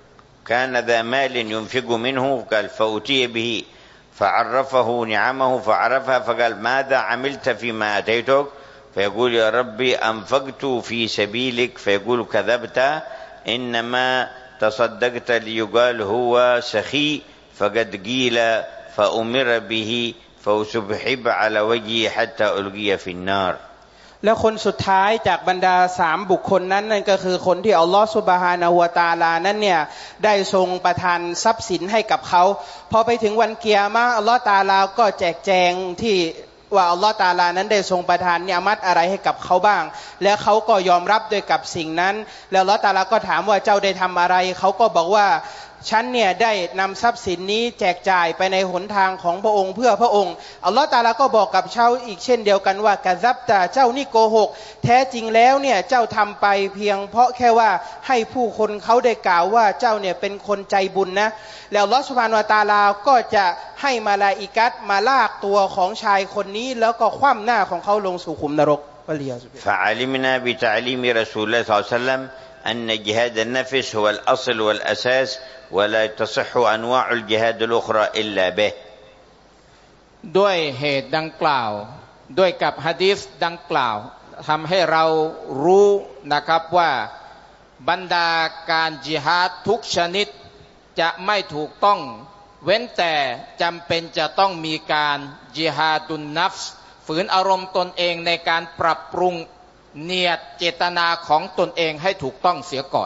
كان ذا مال ينفق منه قال فأتي به فعرفه نعمه فعرفها فقال ماذا عملت فيما أتيتك فيقول يا ربي أنفقت في سبيلك فيقول كذبت إنما تصدقت ليقال هو سخي فقد قيل فأمر به فسحب على وجهه حتى ألقي في النار และคนสุดท้ายจากบรรดา3บุคคลนั้นนั่นก็คือคนที่อัลลอฮฺซุบฮานะฮูวะตะอาลานั้นเนี่ยได้ทรงประทานทรัพย์สินให้กับเขาพอไปถึงวันกิยามะห์อัลลอฮฺตะอาลาก็แจกแจงที่ว่าอัลลอฮฺตะอาลานั้นได้ทรงประทานนิอ์มัตอะไรให้กับเขาบ้างและเขาก็ยอมรับด้วยกับสิ่งนั้นแล้วอัลลอฮฺตะอาลาก็ถามว่าเจ้าได้ทำอะไรเขาก็บอกว่าฉันเนี่ยได้นำทรัพย์สินนี้แจกจ่ายไปในหนทางของพระองค์เพื่อพระองค์อัลลอฮฺตะอาลาก็บอกกับเขาอีกเช่นเดียวกันว่ากะซับตะเจ้านี่โกหกแท้จริงแล้วเนี่ยเจ้าทำไปเพียงเพราะแค่ว่าให้ผู้คนเขาได้กล่าวว่าเจ้าเนี่ยเป็นคนใจบุญนะแล้วอัลลอฮฺซุบฮานะฮูวะตะอาลาก็จะให้มาลาอิกัตมาลากตัวของชายคนนี้แล้วก็คว่ำหน้าของเขาลงสู่ขุมนรก فعلمنا بتعليم رسول الله صلى الله عليه وسلم أن جهاد النفس هو الأصل والأساس ولا تصح أنواع الجهاد الأخرى إلا به ด้วยเหตุดังกล่าวด้วยกับหะดีษดังกล่าวทำให้เรารู้นะครับว่าบรรดาการญิฮาดทุกชนิดจะไม่ถูกต้องเว้นแต่จำเป็นจะต้องมีการญิฮาดุนนัฟส์ฝืนอารมณ์ตนเองในการปรับปรุงเนียดเจตนาของตนเองให้ถูกต้องเสียก่อน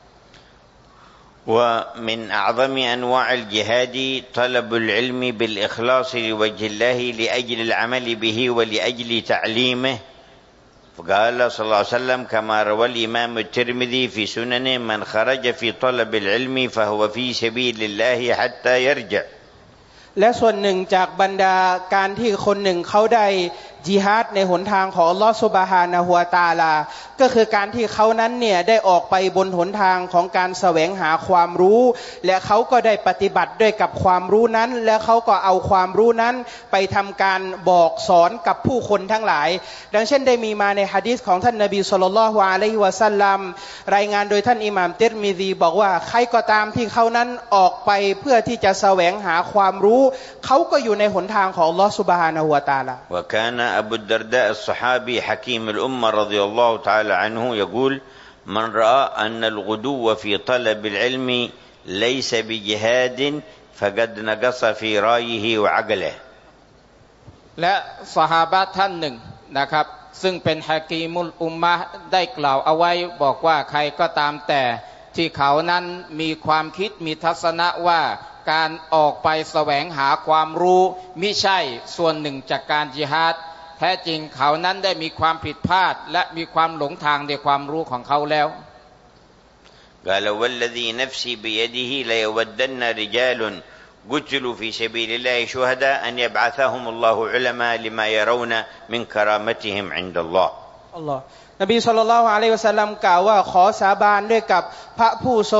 ومن أعظم أنواع الجهاد طلب العلم بالإخلاص لوجه الله لأجل العمل به ولأجل تعليمه فقال صلى الله عليه وسلم كما روى الإمام الترمذي في سننه من خرج في طلب العلم فهو في سبيل الله حتى يرجع และส่วนหนึ่งจากบรรดาการที่คนหนึ่งเขาได้ญิฮาดในหนทางของอัลลอฮฺซุบฮานะฮูวะตะอาลาก็คือการที่เขานั้นเนี่ยได้ออกไปบนหนทางของการแสวงหาความรู้และเขาก็ได้ปฏิบัติด้วยกับความรู้นั้นและเขาก็เอาความรู้นั้นไปทำการบอกสอนกับผู้คนทั้งหลายดังเช่นได้มีมาในหะดีษของท่านนบีศ็อลลัลลอฮุอะลัยฮิวะซัลลัมรายงานโดยท่านอิหม่ามติรมิซีบอกว่าใครก็ตามที่เขานั้นออกไปเพื่อที่จะแสวงหาความรู้เขาก็อยู่ในหนทางของอัลลอฮฺซุบฮานะฮูวะตะอาลา وكان أبو الدرداء الصحابي حكيم الأمة رضي الله تعالى عنه يقول من رأى أن الغدو في طلب العلم ليس بجهاد فقد نقص في رأيه وعقله และซอฮาบะห์ท่านหนึ่งนะครับซึ่งเป็นฮะกีมุลอุมมะห์ได้กล่าวเอาไว้บอกว่าใครก็ตามแต่ที่เขานั้นมีความคิดมีทัศนะว่าการออกไปแสวงหาความรู้มิใช่ส่วนหนึ่งจากการญิฮาดแท้จริงเขานั้นได้มีความผิดพลาดและมีความหลงทางในความรู้ของเขาแล้ว قال والذي نفسي بيده ليودن رجال قتلوا في سبيل الله شهداء أن يبعثهم الله علماء لما يرون من كرامتهم عند الله อัลลอฮ์นบีศ็อลลัลลอฮุอะลัยฮิวะซัลลัมกล่าวว่าขอสาบานด้วยกับพระผู้ท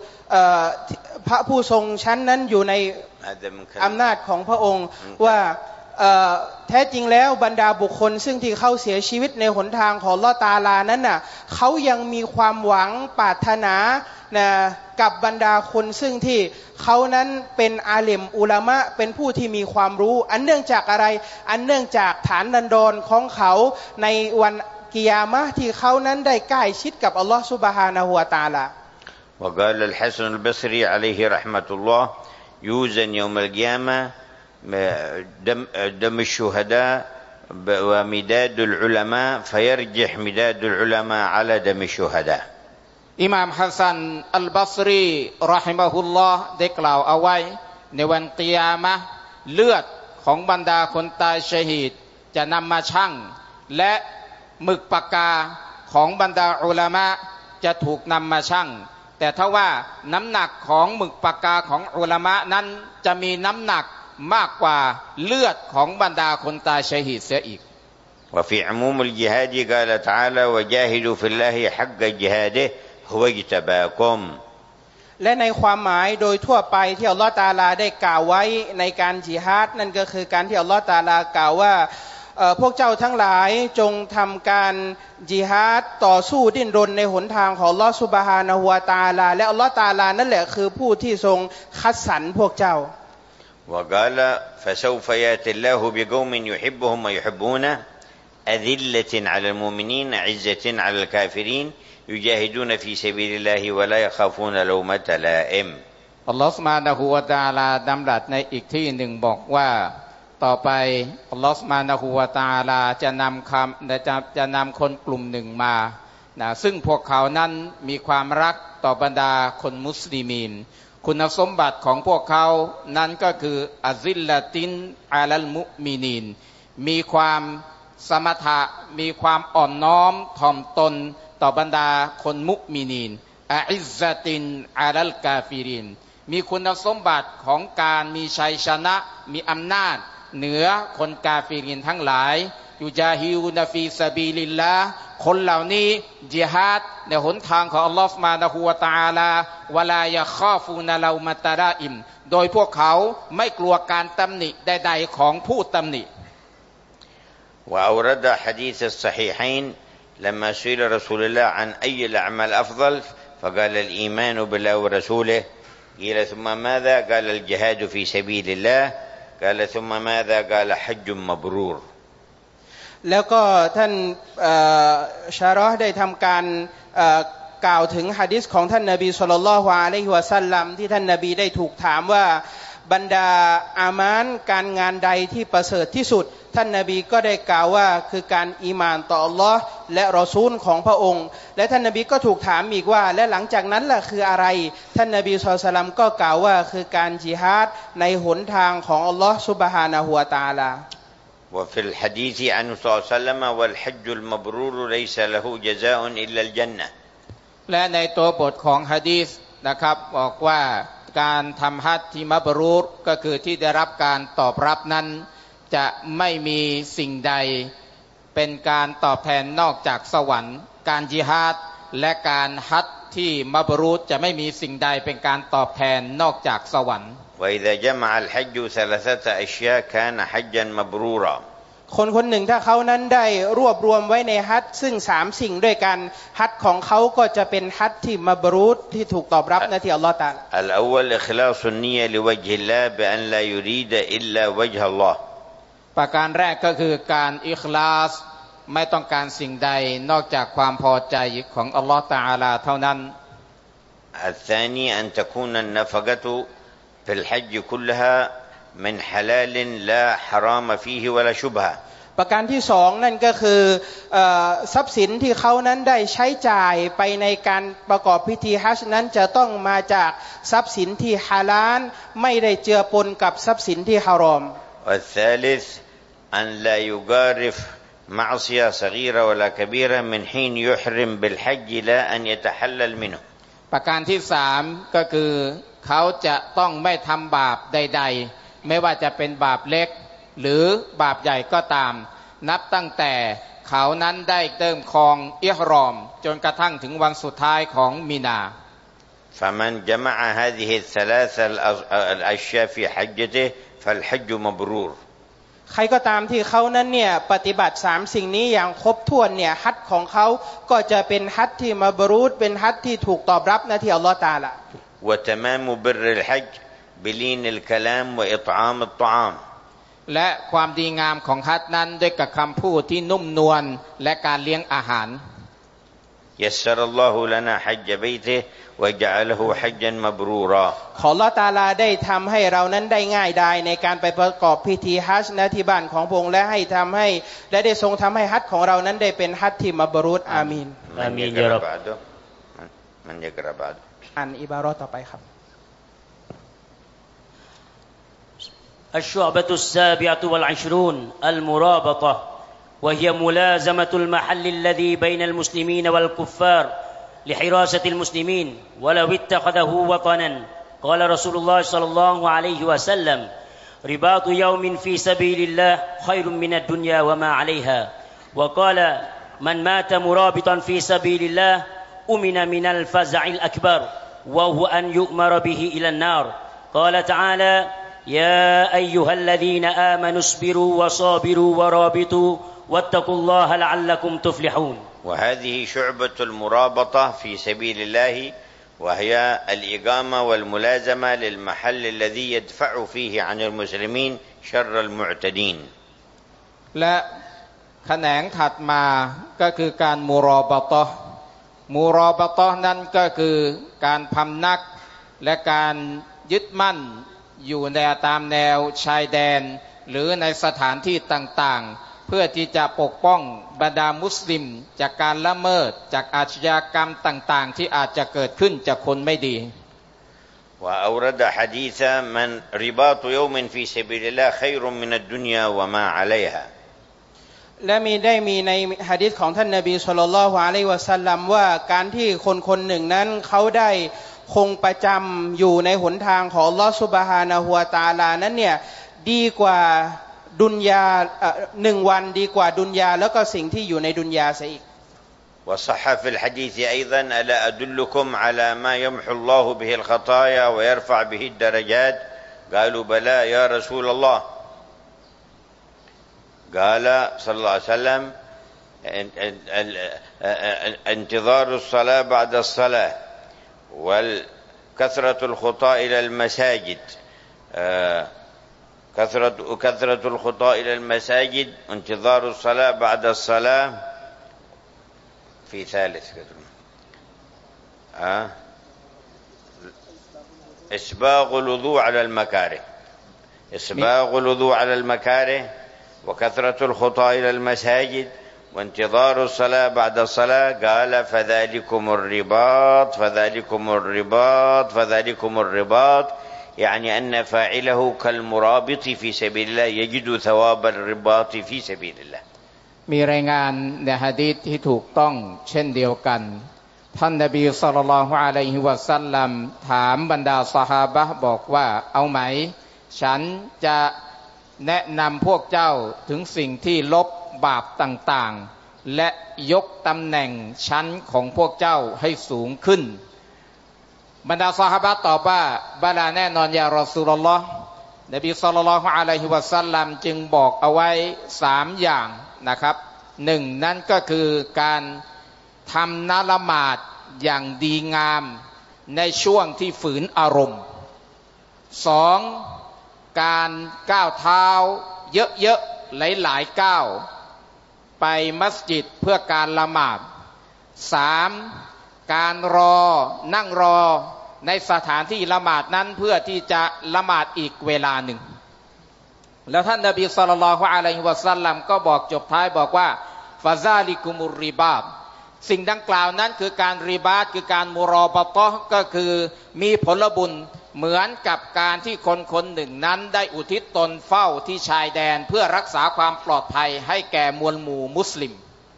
รงชั้นนั้นอยู่ในอำนาจของพระองค์ว่าแท้จริงแล้วบรรดาบุคคลซึ่งที่เขาเสียชีวิตในหนทางของอัลเลาะห์ตะอาลานั้นน่ะเขายังมีความหวังปรารถนานะกับบรรดาคนซึ่งที่เขานั้นเป็นอาลิมอุลามะเป็นผู้ที่มีความรู้อันเนื่องจากอะไรอันเนื่องจากฐานดันดอนของเขาในวันกิยามะห์ที่เขานั้นได้ใกล้ชิดกับอัลลอฮฺซุบฮานะฮูวะตะอาลา وقال الحسن البصري عليه رحمة الله يوزن يوم القيامة دم الشهداء ومداد العلماء فيرجح مداد العلماء على دم الشهداء อิหม่ามฮัสซันอัลบัศรีรอฮิมะฮุลลอฮ์ได้กล่าวเอาไว้ในวันกิยามะห์เลือดของบรรดาคนตายชะฮีดจะนำมาชั่งและหมึกปากกาของบรรดาอุลามะจะถูกนำมาชั่งแต่ถ้าว่าน้ำหนักของหมึกปากกาของอุลามะนั้นจะมีน้ำหนักมากกว่าเลือดของบรรดาคนตายชะฮีดเสียอีก وفي عموم الجهاد قال تعالى وجاهدوا في الله حق جهاده هو اجتباكم และในความหมายโดยทั่วไปที่อัลลอฮฺตะอาลาได้กล่าวไว้ในการญิฮาดนั่นก็คือการที่อัลลอฮฺตะอาลากล่าวว่าพวกเจ้าทั้งหลายจงทำการญิฮาดต่อสู้ดิ้นรนในหนทางของอัลลอฮฺซุบฮานะฮูวะตะอาลาและอัลลอฮฺตะอาลานั่นแหละคือผู้ที่ทรงคัดสรรพวกเจ้า وقال فسوف يأتي الله بقوم يحبهم ويحبونه أذلة على المؤمنين عزة على الكافرين يجاهدون في سبيل الله ولا يخافون لومة لائم อัลลอฮฺซุบฮานะฮูวะตะอาลาดำรัสในอีกที่หนึ่งบอกว่าต่อไปอัลลอฮฺซุบฮานะฮูวะตะอาลาจะนำคนกลุ่มหนึ่งมาซึ่งพวกเขานั้นมีความรักต่อบรรดาคนมุสลิมีนคุณสมบัติของพวกเขานั้นก็คืออัซิลละตินอาลัลมุมินีนมีความสมถะมีความอ่อนน้อมถ่อมตนต่อบรรดาคนมุมินีนอิซซะตินอาลัลกาฟิรินมีคุณสมบัติของการมีชัยชนะมีอำนาจเหนือคนกาฟิรินทั้งหลายยูจาฮิอูนฟีซาบีลิลลาห์คนเหล่านี้ญิฮาดในหนทางของอัลลอฮฺซุบฮานะฮูวะตะอาลาวะลายะคอฟูนะลามัตราอิมโดยพวกเขาไม่กลัวการตำหนิใดๆของผู้ตำหนิ وأورد حديث الصحيحين لما سئل رسول الله عن أي الأعمال أفضل فقال الإيمان بالله ورسوله قيل ثم ماذا قال الجهاد في سبيل الله قال ثم ماذا قال حج مبرور แล้วก็ท่านชารอห์ได้ทำการกล่าวถึงหะดีษของท่านนบีศ็อลลัลลอฮุอะลัยฮิวะซัลลัมที่ท่านนบีได้ถูกถามว่าบรรดาอามานการงานใดที่ประเสริฐที่สุดท่านนบีก็ได้กล่าวว่าคือการอีหม่านต่ออัลลอฮ์และรอซูลของพระองค์และท่านนบีก็ถูกถามอีกว่าและหลังจากนั้นล่ะคืออะไรท่านนบีศ็อลลัลลอฮุอะลัยฮิวะซัลลัมก็กล่าวว่าคือการญิฮาดในหนทางของอัลลอฮ์ซุบฮานะฮูวะตะอาลา وفي الحديث عنه صلى الله عليه وسلم والحج المبرور ليس له جزاء إلا الجنة และในตัวบทของหะดีษนะครับบอกว่าการทำฮัจญ์ที่มับรูรก็คือที่ได้รับการตอบรับนั้นจะไม่มีสิ่งใดเป็นการตอบแทนนอกจากสวรรค์การญิฮาดและการฮัจญ์ที่มับรูรจะไม่มีสิ่งใดเป็นการตอบแทนนอกจากสวรรค์ وإذا جمع الحج ثلاثة أشياء كان حجا مبرورا คนคนหนึ่งถ้าเขานั้นได้รวบรวมไว้ในฮัจญ์ซึ่ง3สิ่งด้วยกันฮัจญ์ของเขาก็จะเป็นฮัจญ์ที่มับรูรที่ถูกตอบรับนะที่อัลเลาะห์ตะอาลา الأول إخلاص النية لوجه الله بأن لا يريد إلا وجه الله ประการแรกก็คือการอิคลาสไม่ต้องการสิ่งใดนอกจากความพอใจของอัลลอฮฺตะอาลาเท่านั้น الثاني أن تكون النفقة في الحج كلها من حلال لا حرام فيه ولا شبهة ประการที่สองนั่นก็คือทรัพย์สินที่เขานั้นได้ใช้จ่ายไปในการประกอบพิธีฮัจญ์นั้นจะต้องมาจากทรัพย์สินที่ฮาลาลไม่ได้เจือปนกับทรัพย์สินที่ฮารอม والثالث أن لا يجارف معصية صغيرة ولا كبيرة من حين يحرم بالحج لا أن يتحلل منه ประการที่สามก็คือเขาจะต้องไม่ทำบาปใดๆไม่ว่าจะเป็นบาปเล็กหรือบาปใหญ่ก็ตามนับตั้งแต่เขานั้นได้เริ่มครองอิหรอมจนกระทั่งถึงวันสุดท้ายของมีนา فمن جمع هذه الثلاثة الأشياء في حجته فالحج مبرور ใครก็ตามที่เขานั้นเนี่ยปฏิบัติสามสิ่งนี้อย่างครบถ้วนเนี่ยฮัจญ์ของเขาก็จะเป็นฮัจญ์ที่มับรูรเป็นฮัจญ์ที่ถูกตอบรับนะที่อัลลอฮฺตะอาลา وتمام بر الحج بلين الكلام وإطعام الطعام และความดีงามของฮัจญ์นั้นด้วยกับคำพูดที่นุ่มนวลและการเลี้ยงอาหาร يسر الله لنا حج بيته وجعله حجا مبرورا ขออัลเลาะห์ตะอาลาได้ทำให้เรานั้นได้ง่ายดายในการไปประกอบพิธีฮัจญ์ณที่บ้านของพระองค์และได้ทรงทำให้ฮัจญ์ของเรานั้นได้เป็นฮัจญ์ที่มับรูรอามีนอามีนยารับ من يقرأ بعده อ่านอิบารอต่อไปครับ الشعبة السابعة والعشرون المرابطة وهي ملازمة المحل الذي بين المسلمين والكفار لحراسة المسلمين ولو اتخذه وطنا قال رسول الله صلى الله عليه وسلم رباط يوم في سبيل الله خير من الدنيا وما عليها وقال من مات مرابطا في سبيل الله أمن من الفزع الأكبر وهو أن يؤمر به إلى النار قال تعالى يا أيها الذين آمنوا اصبروا وصابروا ورابطوا واتقوا الله لعلكم تفلحون وهذه شعبة المرابطة في سبيل الله وهي الإقامة والملازمة للمحل الذي يدفع فيه عن المسلمين شر المعتدين และแขนงถัดมาก็คือการมุรอบะตะห์นั้นก็คือการพำนักและการยึดมั่นอยู่ในตามแนวชายแดนหรือในสถานที่ต่างๆเพื่อที่จะปกป้องบรรดามุสลิมจากการละเมิดจากอาชญากรรมต่างๆที่อาจจะเกิดขึ้นจากคนไม่ดี وأورد حديث من رباط يوم في سبيل الله خير من الدنيا وما عليها และได้มีในหะดีษของท่านนบีศ็อลลัลลอฮุอะลัยฮิวะซัลลัมว่าการที่คนๆหนึ่งนั้นเขาได้คงประจำอยู่ในหนทางของอัลเลาะห์ซุบฮานะฮูวะตะอาลานั้นเนี่ยดีกว่าดุนยา1วันดีกว่าดุนยาแล้วก็สิ่งที่อยู่ในดุนยาซะอีก وصح في الحديث أيضا ألا أدلكم على ما يمحو الله به الخطايا ويرفع به الدرجات قالوا بلى يا رسول الله قال صلى الله عليه وسلم انتظار الصلاة بعد الصلاة وكثرة الخطى إلى المساجد كثرة الخطى إلى المساجد انتظار الصلاة بعد الصلاة في ثالث إسباغ الوضوء على المكاره وكثرة الخطى إلى المساجد وانتظار الصلاة بعد الصلاة قال فذلكم الرباط يعني أن فاعله كالمرابط في سبيل الله يجد ثواب الرباط في سبيل الله มีรายงานในหะดีษที่ถูกต้องเช่นเดียวกันท่านนบีศ็อลลัลลอฮุอะลัยฮิวะซัลลัมถามบรรดาซอฮาบะห์บอกว่าเอาไหมฉันจะแนะนำพวกเจ้าถึงสิ่งที่ลบบาปต่างๆและยกตำแหน่งชั้นของพวกเจ้าให้สูงขึ้นบรรดาซอฮาบะห์ตอบว่าบะลาแน่นอนยารอซูลุลลอฮ์นบีศ็อลลัลลอฮุอะลัยฮิวะซัลลัมจึงบอกเอาไว้3อย่างนะครับ1นั่นก็คือการทำนะละหมาดอย่างดีงามในช่วงที่ฝืนอารมณ์2การก้าวเท้าเยอะๆหลายๆก้าวไปมัสยิดเพื่อการละหมาด3การนั่งรอในสถานที่ละหมาดนั้นเพื่อที่จะละหมาดอีกเวลาหนึ่งแล้วท่านนบีศ็อลลัลลอฮุอะลัยฮิวะซัลลัมก็บอกจบท้ายบอกว่าฟาซาลิกุมุรริบาตสิ่งดังกล่าวนั้นคือการริบาตคือการมุรอบะตอก็คือมีผลบุญเหมือนกับการที่คนคนหนึ่งนั้นได้อุทิศตนเฝ้าที่ชายแดนเพื่อรักษาความปลอดภัยให้แก่มวลหมู่มุสลิม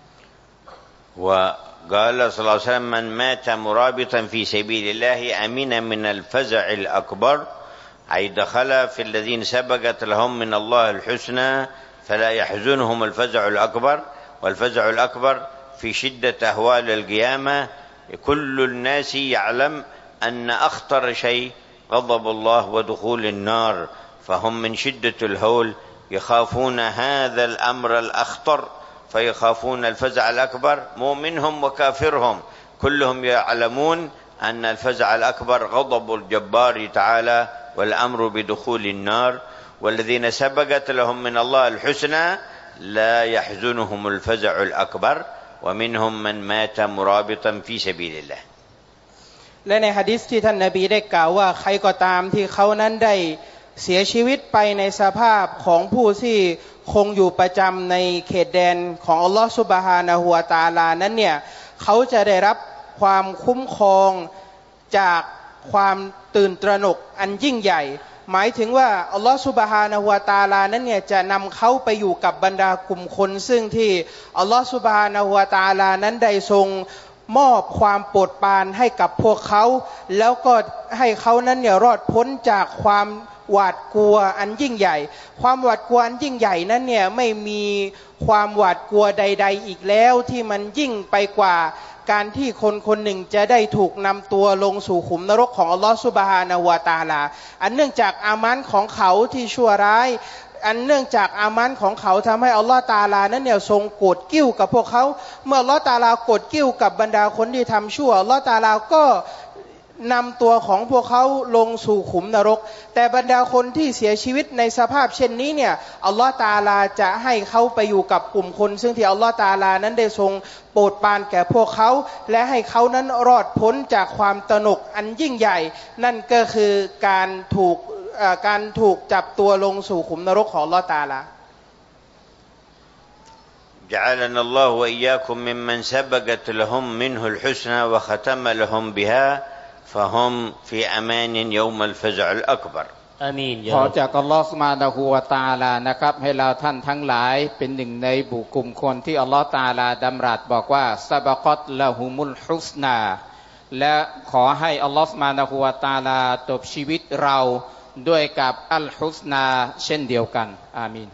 وقال صلى الله عليه وسلم من مات مرابطا في سبيل الله أمن من الفزع الأكبر أي دخل في الذين سبقت لهم من الله الحسنى فلا يحزنهم الفزع الأكبر والفزع الأكبر في شدة أهوال القيامة كل الناس يعلم أن أخطر شيء غضب الله ودخول النار فهم من شدة الهول يخافون هذا الأمر الأخطر فيخافون الفزع الأكبر مؤمنهم وكافرهم كلهم يعلمون أن الفزع الأكبر غضب الجبار تعالى والأمر بدخول النار والذين سبقت لهم من الله الحسنى لا يحزنهم الفزع الأكبر ومنهم من مات مرابطا في سبيل الله และในหะดีษที่ท่านนบีได้กล่าวว่าใครก็ตามที่เขานั้นได้เสียชีวิตไปในสภาพของผู้ที่คงอยู่ประจำในเขตแดนของอัลลอฮฺซุบฮานะฮูวะตะอาลานั้นเนี่ยเขาจะได้รับความคุ้มครองจากความตื่นตระหนกอันยิ่งใหญ่หมายถึงว่าอัลลอฮฺซุบฮานะฮูวะตะอาลานั้นเนี่ยจะนำเขาไปอยู่กับบรรดากลุ่มคนซึ่งที่อัลลอฮฺซุบฮานะฮูวะตะอาลานั้นได้ทรงมอบความโปรดปรานให้กับพวกเขาแล้วก็ให้เขานั้นเนี่ยรอดพ้นจากความหวาดกลัวอันยิ่งใหญ่ความหวาดกลัวอันยิ่งใหญ่นั้นเนี่ยไม่มีความหวาดกลัวใดๆอีกแล้วที่มันยิ่งไปกว่าการที่คนคนหนึ่งจะได้ถูกนำตัวลงสู่ขุมนรกของอัลลอฮฺซุบฮานะฮูวะตะอาลาอันเนื่องจากอามันของเขาที่ชั่วร้ายอันเนื่องจากอามันของเขาทำให้อัลลอฮฺตะอาลานั้นเนี่ยทรงโกรธกิ้วกับพวกเขาเมื่ออัลลอฮฺตะอาลาโกรธกิ้วกับบรรดาคนที่ทำชั่วอัลลอฮฺตะอาลาก็นำตัวของพวกเขาลงสู่ขุมนรกแต่บรรดาคนที่เสียชีวิตในสภาพเช่นนี้เนี่ยอัลลอฮฺตะอาลาจะให้เขาไปอยู่กับกลุ่มคนซึ่งที่อัลลอฮฺตะอาลานั้นได้ทรงโปรดปรานแก่พวกเขาและให้เขานั้นรอดพ้นจากความตระหนกอันยิ่งใหญ่นั่นก็คือการถูกจับตัวลงสู่ขุมนรกของอัลลอฮฺตะอาลา جعلنا الله وإياكم ممن سبقت لهم منه الحسنى وختم لهم بها فهم في أمان يوم الفزع الأكبر อามีนขอจากอัลลอฮฺซุบฮานะฮูวะตะอาลานะครับให้เราท่านทั้งหลายเป็นหนึ่งในบุคคลคนที่อัลลอฮฺตะอาลาดำรัสบอกว่าซะบะกัตละฮุมุลฮุสนาและขอให้อัลลอฮฺซุบฮานะฮูวะตะอาลาจบชีวิตเราด้วยกับอัลฮุสนาเช่นเดียวกันอามีน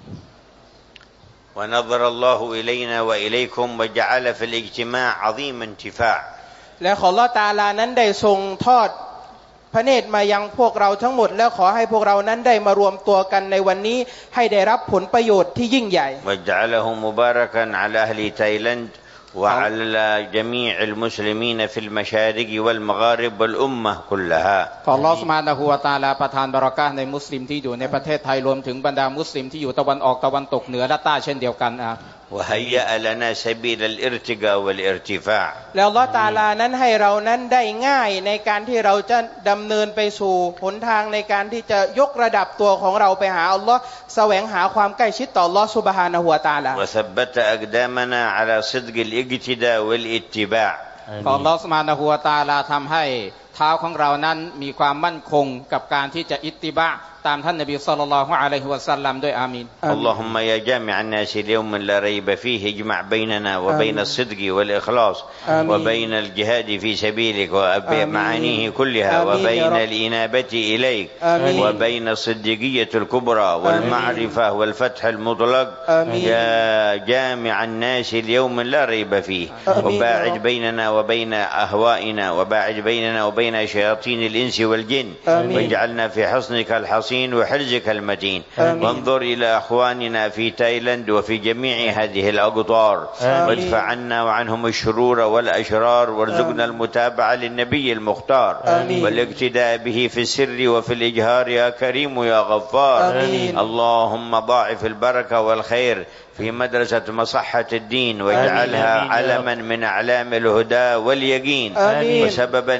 ونظر الله إلينا وإليكم وجعل في الاجتماع عظيم انتفاع และขออัลเลาะห์ตะอาลานั้นได้ทรงทอดพระเนตรมายังพวกเราทั้งหมดแล้วขอให้พวกเรานั้นได้มารวมตัวกันในวันนี้ให้ได้รับผลประโยชน์ที่ยิ่งใหญ่ وجعله مباركا على أهل تايلاند وعلى جميع المسلمين في المشارق والمغارب والأمة كلها ขออัลเลาะห์ซุบฮานะฮูวะตะอาลาประทานบารอกะห์ในมุสลิมที่อยู่ในประเทศไทยรวมถึงบรรดามุสลิมที่อยู่ตะวันออกตะวันตกเหนือและใต้เช่นเดียวกัน وهيأ لنا سبيل الارتقاء والارتفاع แล้วอัลเลาะห์ตะอาลานั้นให้เรานั้นได้ง่ายในการที่เราจะดำเนินไปสู่หนทางในการที่จะยกระดับตัวของเราไปหาอัลเลาะห์แสวงหาความใกล้ชิดต่ออัลเลาะห์ซุบฮานะฮูวะตะอาลา وثبت أقدامنا على صدق الاقتداء والاتباع ขออัลเลาะห์ซุบฮานะฮูวะตะอาลาทำให้เท้าของเรานั้นมีความมั่นคงกับการที่จะอิตติบะห์ตามท่านนบีศ็อลลัลลอฮุอะลัยฮิวะซัลลัมด้วยอามีน اللهم يا جامع الناس اليوم لا ريب فيه اجمع بيننا وبين الصدق والإخلاص وبين الجهاد في سبيلك ومعانيه كلها وبين الإنابة إليك وبين الصديقية الكبرى والمعرفة والفتح المطلق يا جامع الناس اليوم لا ريب فيه وباعد بيننا وبين أهوائنا وباعد بيننا وبين شياطين الإنس والجن واجعلنا في حصنك الحصين وحرزك المتين وانظر إلى أخواننا في تايلاند وفي جميع هذه الأقطار وادفع عنا وعنهم الشرور والأشرار وارزقنا المتابعة للنبي المختار والاقتداء به في السر وفي الإجهار يا كريم يا غفار اللهم ضاعف البركة والخير في مدرسة مصحة الدين واجعلها علما من أعلام الهدى واليقين وسببا للقرب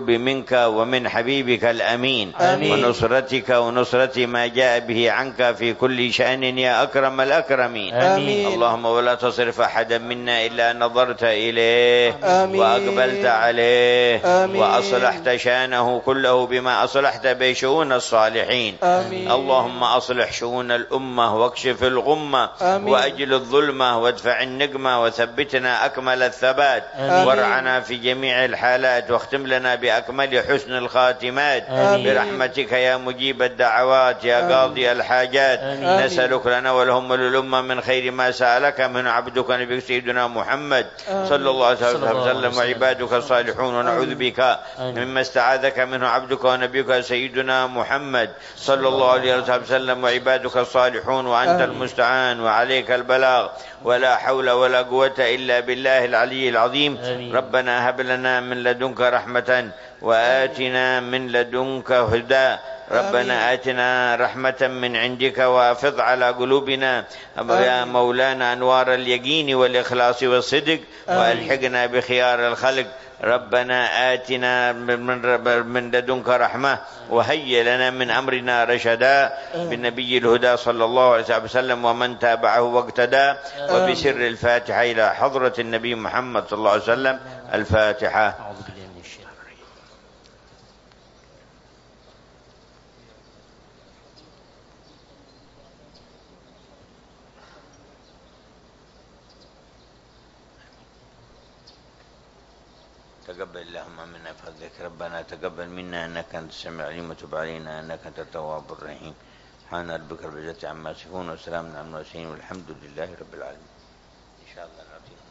بالقرب منك ومن حبيبك الأمين، ونصرتك ونصرة ما جاء به عنك في كل شأن يا أكرم الأكرمين. اللهم ولا تصرف أحدا منا إلا نظرت إليه وأقبلت عليه وأصلحت شأنه كله بما أصلحت به شؤون الصالحين. اللهم أصلح شؤون الأمة واكشف الغمة وأجل الظلمة وادفع النقمة وثبتنا أكمل الثبات وارعنا في جميع الحالات واختم لنا بأكمل حسن الخاتمات برحمتك يا مجيب الدعوات يا قاضي الحاجات. نسألك لنا ولهم وللأمة من خير ما سألك من عبدك نبيك سيدنا محمد صلى الله عليه وسلم وعبادك الصالحون، ونعوذ بك مما استعاذك منه عبدك ونبيك سيدنا محمد صلى الله عليه وسلم وعبادك الصالحون، وأنت المستعان وعليك البلاغ ولا حول ولا قوة إلا بالله العلي العظيم. ربنا هب لنا من لدنك رحمة وآتنا من لدنك هدى. ربنا آتنا رحمة من عندك وافض على قلوبنا يا مولانا أنوار اليقين والإخلاص والصدق وألحقنا بخيار الخلق. ربنا آتنا من لدنك رحمة وهيئ لنا من أمرنا رشدا بالنبي الهدى صلى الله عليه وسلم ومن تابعه واقتدى. وبسر الفاتحة إلى حضرة النبي محمد صلى الله عليه وسلم. الفاتحة. تقبل اللهم منا بفضلك. ربنا تقبل منا انك انت السميع العليم وتب علينا انك انت التواب الرحيم. سبحان ربك رب العزة عما يصفون وسلام على المرسلين والحمد لله رب العالمين. ان شاء الله نعطيك